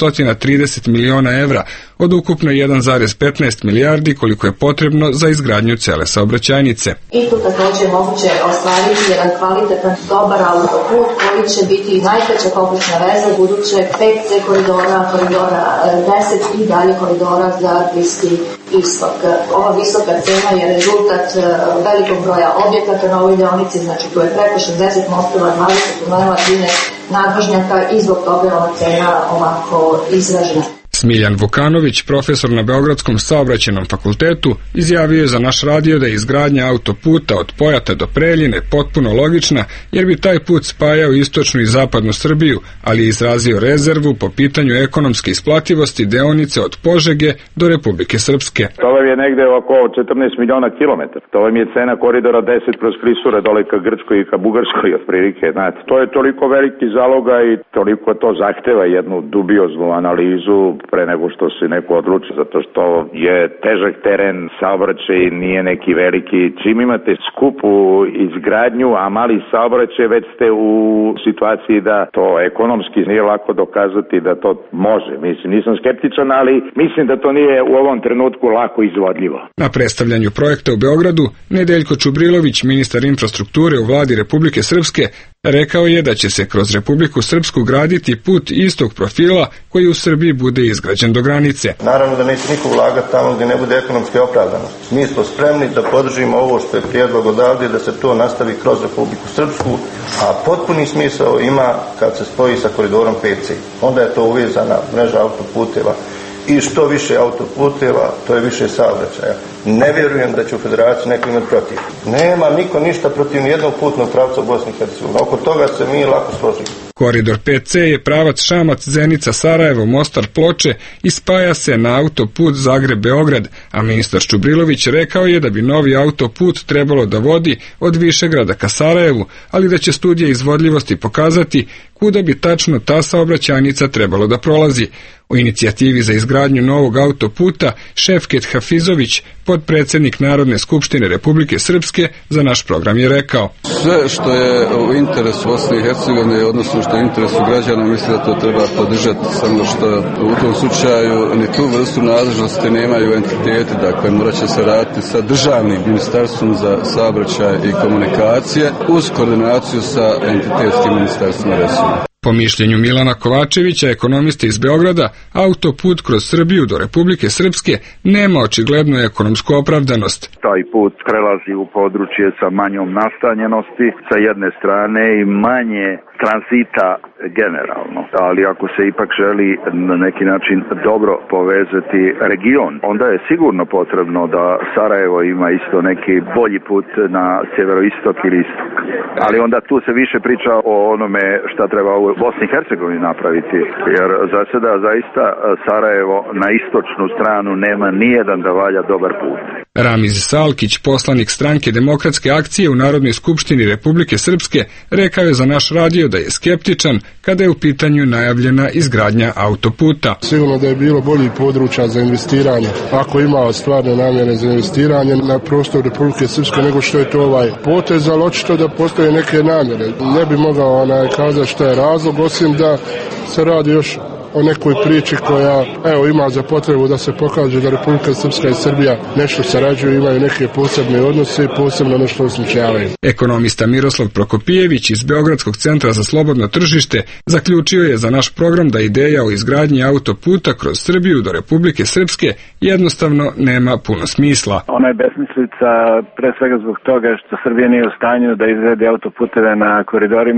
830 miliona evra od ukupno 1,15 milijardi koliko je potrebno za izgradnju cele saobraćajnice. I tu također je moguće ostvariti jedan kvalitetan, dobar autoput koji će biti najkraća pokretna veza budućeg 5C koridora, koridora 10 i dalje koridora za Bliski istok. Ova visoka cena je rezultat velikog broja objekata na ovoj deonici, znači tu je preko 60 mostova, 20 tunela, 13 nadvožnjaka i zbog toga je ova cena ovako izražena. Smiljan Vukanović, profesor na Beogradskom saobraćajnom fakultetu, izjavio je za naš radio da je izgradnja autoputa od Pojata do Preljine potpuno logična, jer bi taj put spajao istočnu i zapadnu Srbiju, ali je izrazio rezervu po pitanju ekonomske isplativosti deonice od Požege do Republike Srpske. To vam je negde oko 14 miliona kilometara. To vam je cena koridora 10 kroz Klisure dole ka Grčkoj i ka Bugarskoj otprilike. Znate, to je toliko veliki zaloga i toliko to zahteva jednu dubioznu analizu pre nego što se neko odluči, zato što je težak teren, saobraćaj nije neki veliki. Čim imate skupu izgradnju, a mali saobraćaj, već ste u situaciji da to ekonomski nije lako dokazati da to može. Mislim, nisam skeptičan, ali mislim da to nije u ovom trenutku lako izvodljivo. Na predstavljanju projekta u Beogradu, Nedeljko Čubrilović, ministar infrastrukture u vladi Republike Srpske, rekao je da će se kroz Republiku Srpsku graditi put istog profila koji u Srbiji bude izgrađen do granice. Naravno da neće niko ulagati tamo gdje ne bude ekonomske opravdanosti. Mi smo spremni da podržimo ovo što je prijedlog odavde, da se to nastavi kroz Republiku Srpsku, a potpuni smisao ima kad se spoji sa koridorom 5C. Onda je to uvezana mreža autoputeva. I što više autoputeva, to je više saobraćaja. Ne vjerujem da će u federaciji neko imati protiv. Nema niko ništa protiv nijednog putnog pravca u Bosni i Hercegovini. Oko toga se mi lako složimo. Koridor 5C je pravac Šamac, Zenica, Sarajevo, Mostar, Ploče i spaja se na autoput Zagreb-Beograd, a ministar Čubrilović rekao je da bi novi autoput trebalo da vodi od Višegrada ka Sarajevu, ali da će studija izvodljivosti pokazati kuda bi tačno ta saobraćajnica trebalo da prolazi. O inicijativi za izgradnju novog autoputa Šefket Hafizović, potpredsjednik Narodne skupštine Republike Srpske, za naš program je rekao: sve što je u interesu Bosne i Hercegovine, odnosno što je u interesu građana, mislim da to treba podržati, samo što u tom slučaju ni tu vrstu nadležnosti nemaju entiteti, dakle morat će se raditi sa državnim ministarstvom za saobraćaj i komunikacije uz koordinaciju sa entitetskim ministarstvom resora. Po mišljenju Milana Kovačevića, ekonomista iz Beograda, autoput kroz Srbiju do Republike Srpske nema očiglednu ekonomsku opravdanost. Taj put prelazi u područje sa manjom nastanjenosti sa jedne strane i manje tranzita generalno, ali ako se ipak želi na neki način dobro povezati region, onda je sigurno potrebno da Sarajevo ima isto neki bolji put na sjeveroistok ili istok. Ali onda tu se više priča o onome šta treba u Bosni i Hercegovini napraviti, jer za sada zaista Sarajevo na istočnu stranu nema nijedan da valja dobar put. Ramiz Salkić, poslanik stranke Demokratske akcije u Narodnoj skupštini Republike Srpske, rekao je za naš radio da je skeptičan kada je u pitanju najavljena izgradnja autoputa. Sigurno da je bilo bolji područja za investiranje, ako ima stvarne namjere za investiranje na prostor Republike Srpske nego što je to ovaj potez, ali očito da postoje neke namjere. Ne bi mogao kazati što je razlog, osim da se radi još o nekoj priči koja ima za potrebu da se pokaže da Republika Srpska i Srbija nešto sarađuju, imaju neke posebne odnose i posebno nešto osmišljavaju. Ekonomista Miroslav Prokopijević iz Beogradskog centra za slobodno tržište zaključio je za naš program da ideja o izgradnji autoputa kroz Srbiju do Republike Srpske jednostavno nema puno smisla. Ona je besmislica pre svega zbog toga što Srbija nije u stanju da izgradi autoputeve na koridorima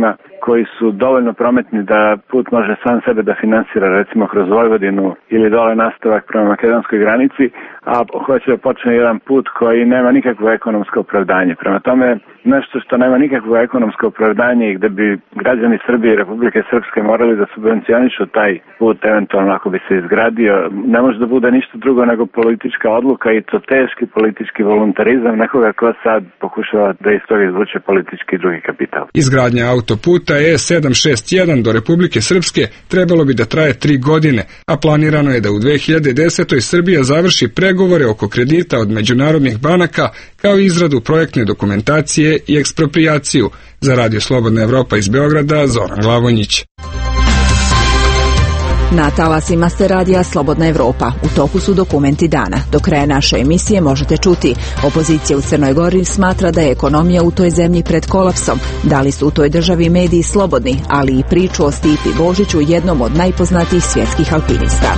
koji su dovoljno prometni da put može sam sebe da finansira, recimo kroz Vojvodinu ili dole nastavak prema makedonskoj granici, a hoće da počne jedan put koji nema nikakvo ekonomsko opravdanje. Prema tome, nešto što nema nikakvo ekonomsko opravdanje i gde bi građani Srbije i Republike Srpske morali da subvencionišu taj put, eventualno ako bi se izgradio, ne može da bude ništa drugo nego politička odluka i to teški politički voluntarizam nekoga ko sad pokušava da iz toga izvuče politički i drugi kapital. Izgradnja autoputa E761 do Republike Srpske trebalo bi da traje 3 godine, a planirano je da u 2010. Srbija završi pregovore oko kredita od međunarodnih banaka kao i izradu projektne dokumentacije i eksproprijaciju. Za Radio Slobodna Evropa iz Beograda, Zoran Glavonjić. Na talasima ste radija Slobodna Evropa. U toku su dokumenti dana. Do kraja naše emisije možete čuti. Opozicija u Crnoj Gori smatra da je ekonomija u toj zemlji pred kolapsom. Da li su u toj državi mediji slobodni, ali i priču o Stipi Božiću, jednom od najpoznatijih svjetskih alpinista.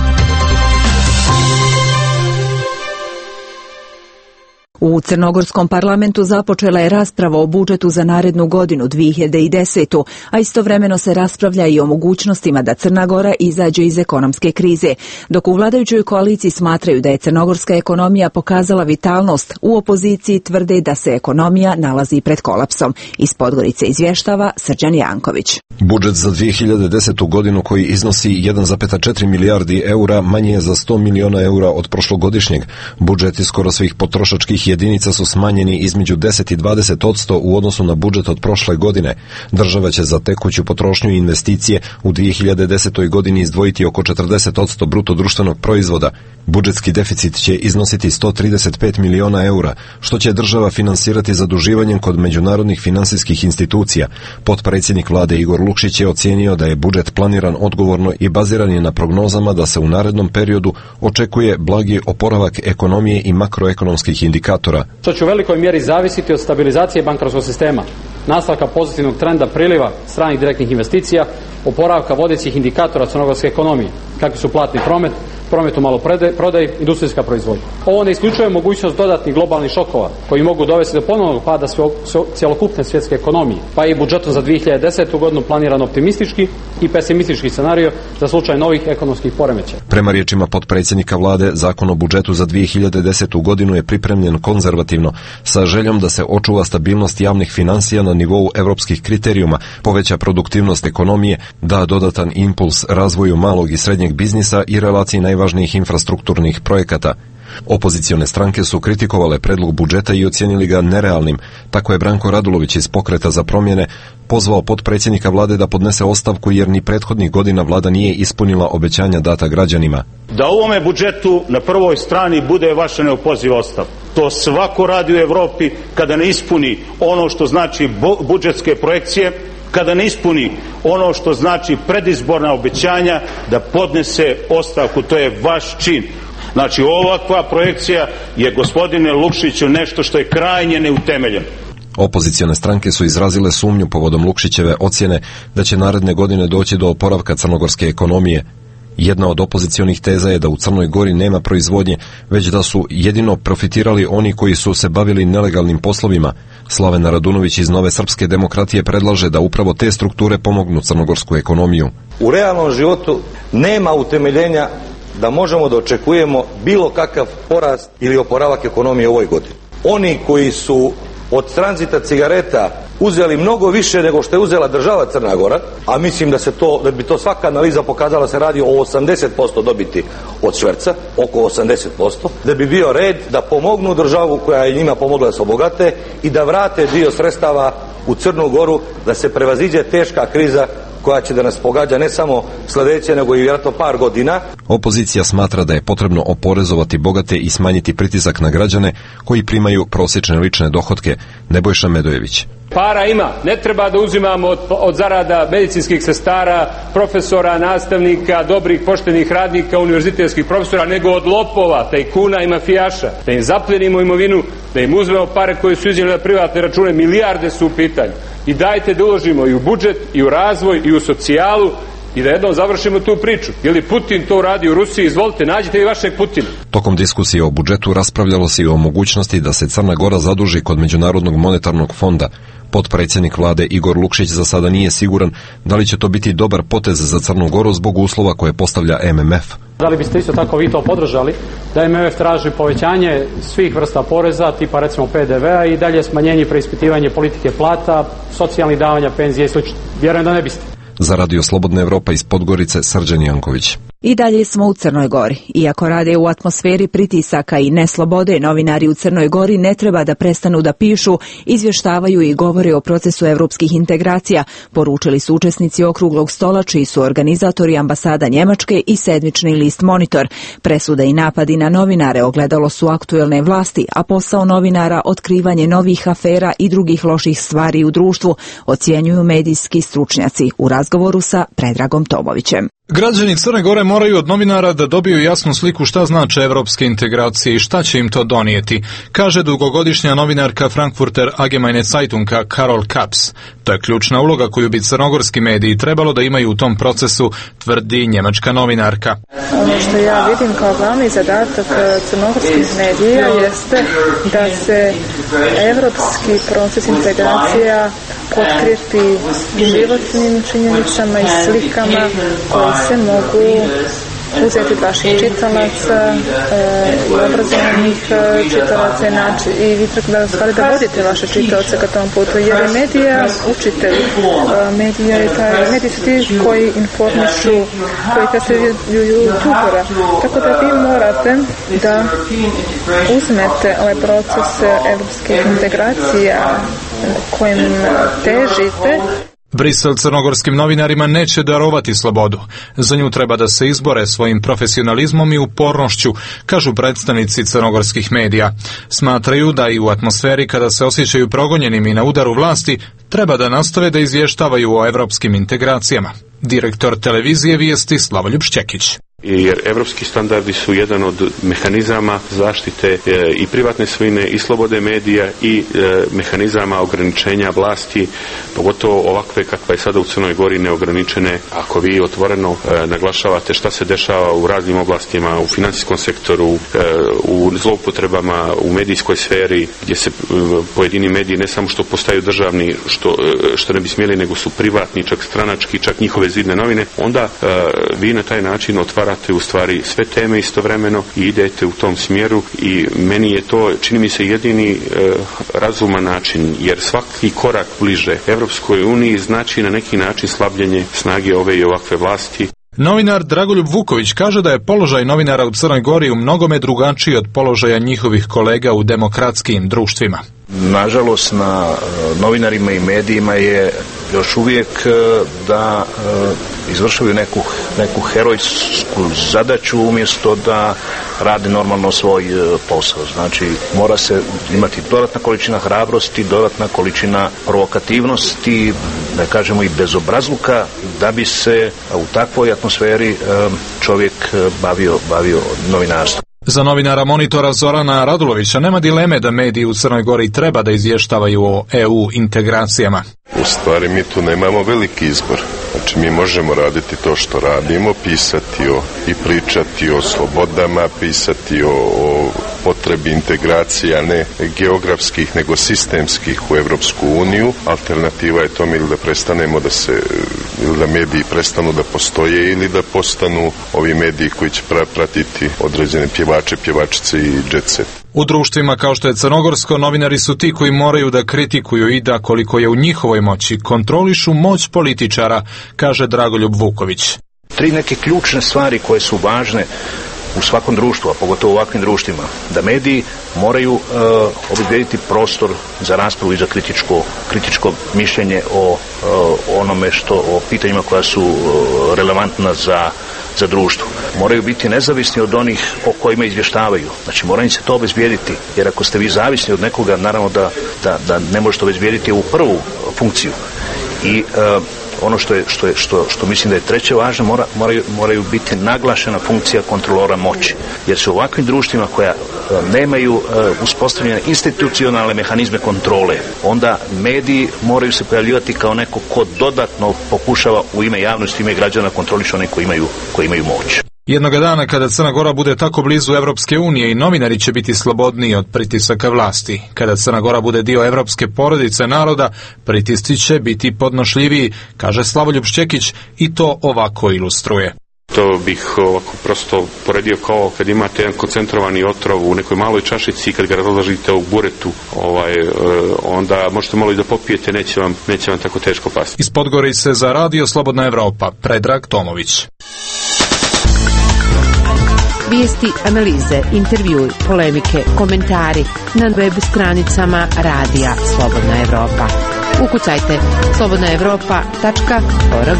U Crnogorskom parlamentu započela je rasprava o budžetu za narednu godinu 2010. A istovremeno se raspravlja i o mogućnostima da Crna Gora izađe iz ekonomske krize. Dok u vladajućoj koaliciji smatraju da je crnogorska ekonomija pokazala vitalnost, u opoziciji tvrde da se ekonomija nalazi pred kolapsom. Iz Podgorice izvještava Srđan Janković. Budžet za 2010. godinu koji iznosi 1,4 milijardi eura manje je za 100 miliona eura od prošlogodišnjeg. Budžeti skoro svih potrošačkih jedinica su smanjeni između 10 i 20% u odnosu na budžet od prošle godine. Država će za tekuću potrošnju i investicije u 2010. godini izdvojiti oko 40% bruto društvenog proizvoda. Budžetski deficit će iznositi 135 miliona eura, što će država finansirati zaduživanjem kod međunarodnih finansijskih institucija. Potpredsjednik vlade Igor Lukšić je ocijenio da je budžet planiran odgovorno i baziran je na prognozama da se u narednom periodu očekuje blagi oporavak ekonomije i makroekonomskih indikatora. Što će u velikoj mjeri zavisiti od stabilizacije bankarskog sistema, nastavka pozitivnog trenda priliva stranih direktnih investicija, oporavka vodećih indikatora crnogorske ekonomije, kakvi su platni promet u maloprodaji, industrijska proizvodnja. Ovo ne isključuje mogućnost dodatnih globalnih šokova koji mogu dovesti do ponovnog pada cjelokupne svjetske ekonomije, pa i budžetom za 2010. godinu planiran optimistički i pesimistički scenario za slučaj novih ekonomskih poremećaja. Prema riječima potpredsjednika vlade, zakon o budžetu za 2010. godinu je pripremljen konzervativno sa željom da se očuva stabilnost javnih financija na nivou evropskih kriterijuma, poveća produktivnost ekonomije, da dodatan impuls razvoju malog i srednjeg biznisa i relaciji najvažnijih infrastrukturnih projekata. Opozicione stranke su kritikovale predlog budžeta i ocijenili ga nerealnim. Tako je Branko Radulović iz Pokreta za promjene pozvao potpredsjednika vlade da podnese ostavku jer ni prethodnih godina vlada nije ispunila obećanja data građanima. Da u ovome budžetu na prvoj strani bude vaša neopoziva ostavka. To svako radi u Evropi kada ne ispuni ono što znači budžetske projekcije, kada ne ispuni ono što znači predizborna obećanja, da podnese ostavku. To je vaš čin. Znači, ovakva projekcija je, gospodine Lukšiću, nešto što je krajnje neutemeljeno. Opozicione stranke su izrazile sumnju povodom Lukšićeve ocjene da će naredne godine doći do oporavka crnogorske ekonomije. Jedna od opozicionih teza je da u Crnoj Gori nema proizvodnje, već da su jedino profitirali oni koji su se bavili nelegalnim poslovima. Slaven Radunović iz Nove srpske demokratije predlaže da upravo te strukture pomognu crnogorsku ekonomiju. U realnom životu nema utemeljenja da možemo da očekujemo bilo kakav porast ili oporavak ekonomije u ovoj godini. Oni koji su od tranzita cigareta uzeli mnogo više nego što je uzela država Crna Gora, a mislim da bi to svaka analiza pokazala se radi o 80% dobiti od šverca, oko 80%, da bi bio red da pomognu državu koja je njima pomogla da se obogate i da vrate dio sredstava u Crnu Goru, da se prevaziđe teška kriza koja će da nas pogađa ne samo sljedeće, nego i vjerojatno par godina. Opozicija smatra da je potrebno oporezovati bogate i smanjiti pritisak na građane koji primaju prosječne lične dohotke. Nebojša Medojević. Para ima, ne treba da uzimamo od zarada medicinskih sestara, profesora, nastavnika, dobrih poštenih radnika, univerzitetskih profesora, nego od lopova, tajkuna i mafijaša. Da im zapljenimo imovinu, da im uzmemo pare koje su iznijeli na privatne račune, milijarde su u pitanju. I dajte da uložimo i u budžet, i u razvoj, i u socijalu, i da jednom završimo tu priču. Ili Putin to radi u Rusiji, izvolite, nađite i vašeg Putina. Tokom diskusije o budžetu raspravljalo se i o mogućnosti da se Crna Gora zaduži kod Međunarodnog monetarnog fonda. Potpredsjednik vlade Igor Lukšić za sada nije siguran da li će to biti dobar potez za Crnu Goru zbog uslova koje postavlja MMF. Da li biste isto tako vi to podržali, da MMF traži povećanje svih vrsta poreza, tipa recimo PDV-a i dalje smanjenje i preispitivanje politike plata, socijalnih davanja, penzije i sl. Vjerujem da ne biste. Za Radio Slobodna Evropa iz Podgorice, Srđan Janković. I dalje smo u Crnoj Gori. Iako rade u atmosferi pritisaka i neslobode, novinari u Crnoj Gori ne treba da prestanu da pišu, izvještavaju i govore o procesu evropskih integracija, poručili su učesnici okruglog stola čiji su organizatori ambasada Njemačke i sedmični list Monitor. Presude i napadi na novinare ogledalo su aktuelne vlasti, a posao novinara otkrivanje novih afera i drugih loših stvari u društvu, ocjenjuju medijski stručnjaci u razgovoru sa Predragom Tomovićem. Građani Crne Gore moraju od novinara da dobiju jasnu sliku šta znače evropske integracije i šta će im to donijeti, kaže dugogodišnja novinarka Frankfurter Allgemeine Zeitunga Karol Kaps. To je ključna uloga koju bi crnogorski mediji trebalo da imaju u tom procesu, tvrdi njemačka novinarka. Ono što ja vidim kao glavni zadatak crnogorskih medija jeste da se evropski proces integracija potkrijepi životnim činjenicama i slikama koje se mogu uzeti od vaših čitalaca i obrazovanih čitalaca i vi treba da stvari da vodite vaše čitaoce ka tom putu, jer je medija učitelj. Mediji su ti koji informišu, koji predstavljaju tutora. Tako da vi morate da uzmete ovaj proces evropskih integracija kojim težite. Brisel crnogorskim novinarima neće darovati slobodu. Za nju treba da se izbore svojim profesionalizmom i upornošću, kažu predstavnici crnogorskih medija. Smatraju da i u atmosferi kada se osjećaju progonjenim i na udaru vlasti, treba da nastave da izvještavaju o evropskim integracijama. Direktor televizije Vijesti Slavoljub Šćekić. Jer evropski standardi su jedan od mehanizama zaštite i privatne svojine i slobode medija i mehanizama ograničenja vlasti, pogotovo ovakve kakva je sada u Crnoj Gori neograničene. Ako vi otvoreno naglašavate šta se dešava u raznim oblastima, u financijskom sektoru, u zloupotrebama, u medijskoj sferi, gdje se pojedini mediji ne samo što postaju državni, što ne bi smjeli, nego su privatni, čak stranački, čak njihove zidne novine, onda vi na taj način otvarate u stvari sve teme istovremeno i idete u tom smjeru i meni je to, čini mi se, jedini razuman način, jer svaki korak bliže Evropskoj uniji znači na neki način slabljenje snage ove i ovakve vlasti. Novinar Dragoljub Vuković kaže da je položaj novinara u Crnoj Gori u mnogome drugačiji od položaja njihovih kolega u demokratskim društvima. Nažalost, na novinarima i medijima je još uvijek da izvršuju neku herojsku zadaću umjesto da rade normalno svoj posao. Znači, mora se imati dodatna količina hrabrosti, dodatna količina provokativnosti, da kažemo i bezobrazluka, da bi se u takvoj atmosferi čovjek bavio novinarstvom. Za novinara Monitora Zorana Radulovića nema dileme da mediji u Crnoj Gori treba da izvještavaju o EU integracijama. U stvari mi tu nemamo veliki izbor. Znači mi možemo raditi to što radimo, pisati i pričati o slobodama, pisati o potrebi integracija ne geografskih nego sistemskih u Evropsku uniju. Alternativa je tome ili da prestanemo ili da mediji prestanu da postoje ili da postanu ovi mediji koji će pratiti određene pjevače, pjevačice i jet set. U društvima kao što je crnogorsko, novinari su ti koji moraju da kritikuju i da, koliko je u njihovoj moći, kontrolišu moć političara, kaže Dragoljub Vuković. 3 neke ključne stvari koje su važne u svakom društvu, a pogotovo u ovakvim društvima, da mediji moraju obezbediti prostor za raspravu i za kritičko mišljenje o onome o pitanjima koja su relevantna za društvo. Moraju biti nezavisni od onih o kojima izvještavaju. Znači, mora im se to obezbijediti, jer ako ste vi zavisni od nekoga, naravno da ne možete obezbijediti u prvu funkciju. I ono što mislim da je treće važno, moraju biti naglašena funkcija kontrolora moći. Jer se u ovakvim društvima koja nemaju uspostavljene institucionalne mehanizme kontrole, onda mediji moraju se pojavljivati kao neko ko dodatno pokušava u ime javnosti, u ime građana kontroliše one koji imaju moć. Jednoga dana kada Crna Gora bude tako blizu Evropske unije i novinari će biti slobodniji od pritisaka vlasti. Kada Crna Gora bude dio evropske porodice naroda, pritisci će biti podnošljiviji, kaže Slavoljub Šćekić i to ovako ilustruje. To bih ovako prosto poredio kao kad imate jedan koncentrovani otrov u nekoj maloj čašici i kad ga razložite u buretu, onda možete malo i da popijete, neće vam tako teško pasti. Iz Podgorice za Radio Slobodna Evropa, Predrag Tomović. Vijesti, analize, intervjui, polemike, komentari na web stranicama Radija Slobodna Evropa. Ukucajte slobodnaevropa.org.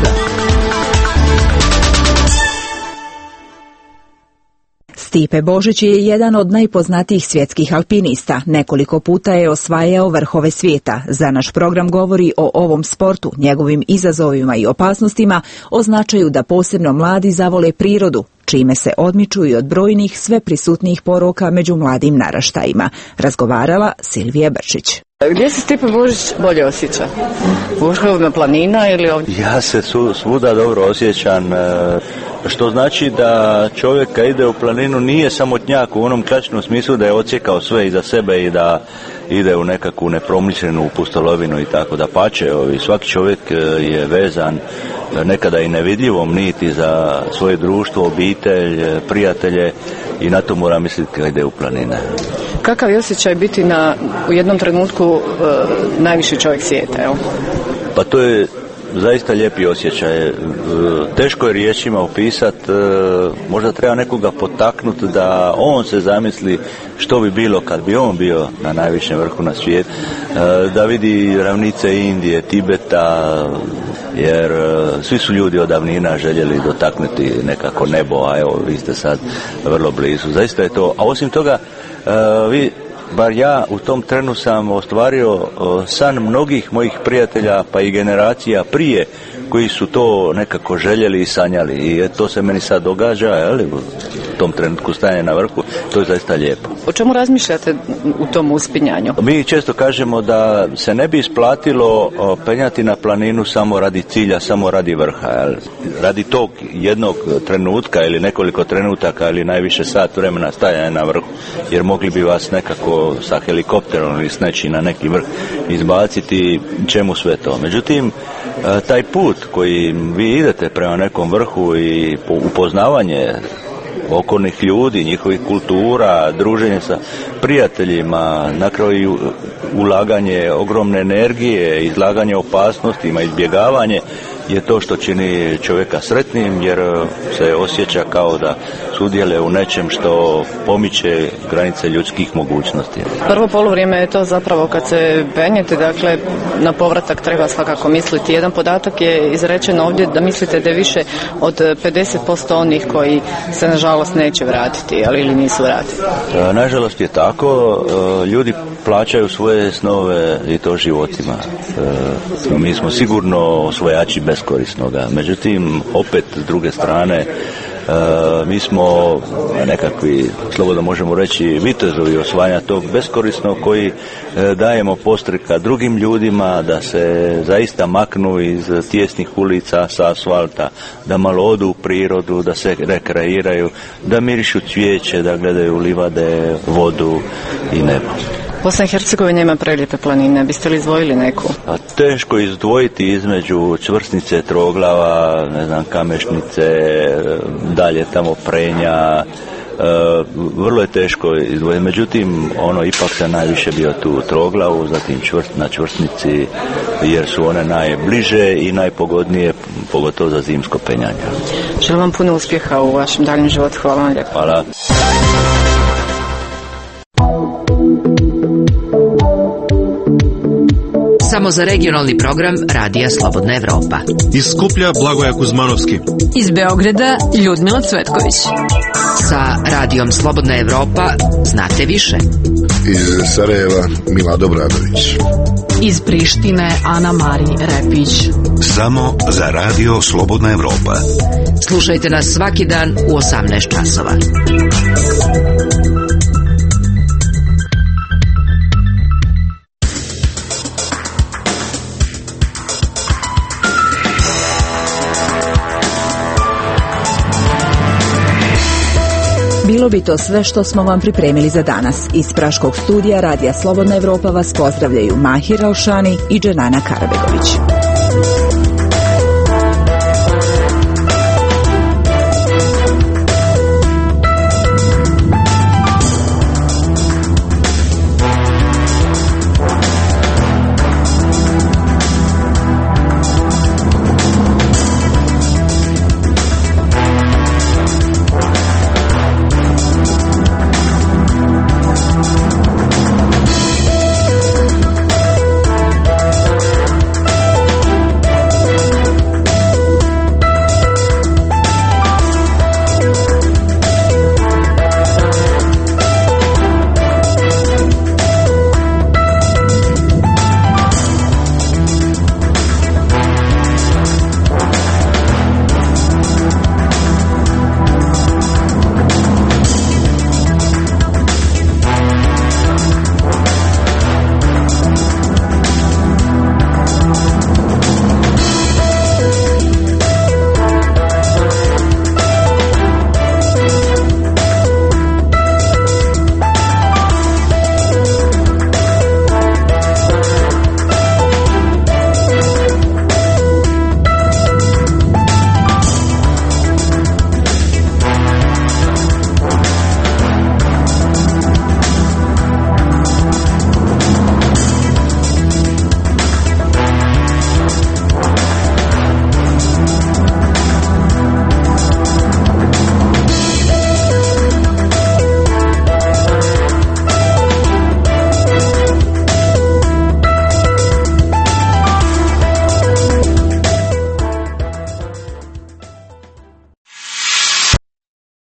Stipe Božić je jedan od najpoznatijih svjetskih alpinista. Nekoliko puta je osvajao vrhove svijeta. Za naš program govori o ovom sportu, njegovim izazovima i opasnostima, o značaju da posebno mladi zavole prirodu, čime se odmiču i od brojnih sve prisutnijih poroka među mladim naraštajima. Razgovarala Silvija Brčić. Gdje se Stipe Božić bolje osjeća? Vrhovna planina ili ovdje? Ja se svuda dobro osjećam, što znači da čovjek kad ide u planinu nije samotnjak u onom klasičnom smislu da je odsjekao sve iza sebe i da ide u nekakvu nepromišljenu pustolovinu i tako da pače. Svaki čovjek je vezan nekada i nevidljivom niti za svoje društvo, obitelj, prijatelje i na to mora misliti kad ide u planine. Kakav je osjećaj biti u jednom trenutku najviši čovjek svijeta, jel? Pa to je zaista lijepi osjećaj. Teško je riječima opisati, možda treba nekoga potaknuti da on se zamisli što bi bilo kad bi on bio na najvišem vrhu na svijetu, da vidi ravnice Indije, Tibeta, jer svi su ljudi od davnina željeli dotaknuti nekako nebo, a evo vi ste sad vrlo blizu. Zaista je to, a osim toga bar ja u tom trenu sam ostvario san mnogih mojih prijatelja pa i generacija prije koji su to nekako željeli i sanjali i to se meni sad događa, u tom trenutku stajanje na vrhu, to je zaista lijepo. O čemu razmišljate u tom uspinjanju? Mi često kažemo da se ne bi isplatilo penjati na planinu samo radi cilja, samo radi vrha, radi tog jednog trenutka ili nekoliko trenutaka ili najviše sat vremena stajanja na vrhu, jer mogli bi vas nekako sa helikopterom ili s nečim na neki vrh izbaciti, čemu sve to. Međutim, taj put koji vi idete prema nekom vrhu i upoznavanje okolnih ljudi, njihovih kultura, druženje sa prijateljima, na kraju ulaganje ogromne energije, izlaganje opasnostima, izbjegavanje je to što čini čovjeka sretnim, jer se osjeća kao da sudjeluje u nečem što pomiče granice ljudskih mogućnosti. Prvo poluvrijeme je to zapravo kad se penjete, dakle na povratak treba svakako misliti. Jedan podatak je izrečen ovdje da mislite da je više od 50% onih koji se nažalost neće vratiti, ali ili nisu vratiti. Nažalost je tako, ljudi plaćaju svoje snove i to životima. Mi smo sigurno osvojači beskorisnoga, međutim opet s druge strane mi smo nekakvi, slobodno možemo reći, vitezovi osvajanja tog beskorisnog koji dajemo postreka drugim ljudima da se zaista maknu iz tijesnih ulica sa asfalta, da malo odu u prirodu, da se rekreiraju, da mirišu cvijeće, da gledaju livade, vodu i nebo. Bosna i Hercegovina ima prelijepe planine, biste li izdvojili neku? Teško izdvojiti između Čvrsnice, Troglava, Kamešnice, dalje tamo Prenja, vrlo je teško izdvojiti. Međutim, ipak sam najviše bio tu u Troglavu, zatim na Čvrsnici, jer su one najbliže i najpogodnije, pogotovo za zimsko penjanje. Želim vam puno uspjeha u vašem daljem životu, hvala vam lijepo. Hvala. Samo za regionalni program Radija Slobodna Evropa. Iz Skuplja Blagoja Kuzmanovski. Iz Beograda Ljudmila Cvetković. Sa Radijom Slobodna Evropa znate više. Iz Sarajeva Mila Dobradović. Iz Prištine Ana Mari Repić. Samo za radio Slobodna Evropa. Slušajte nas svaki dan u 18 časova. Bilo bi to sve što smo vam pripremili za danas. Iz praškog studija Radija Slobodna Evropa vas pozdravljaju Mahir Alšani i Dženana Karabegović.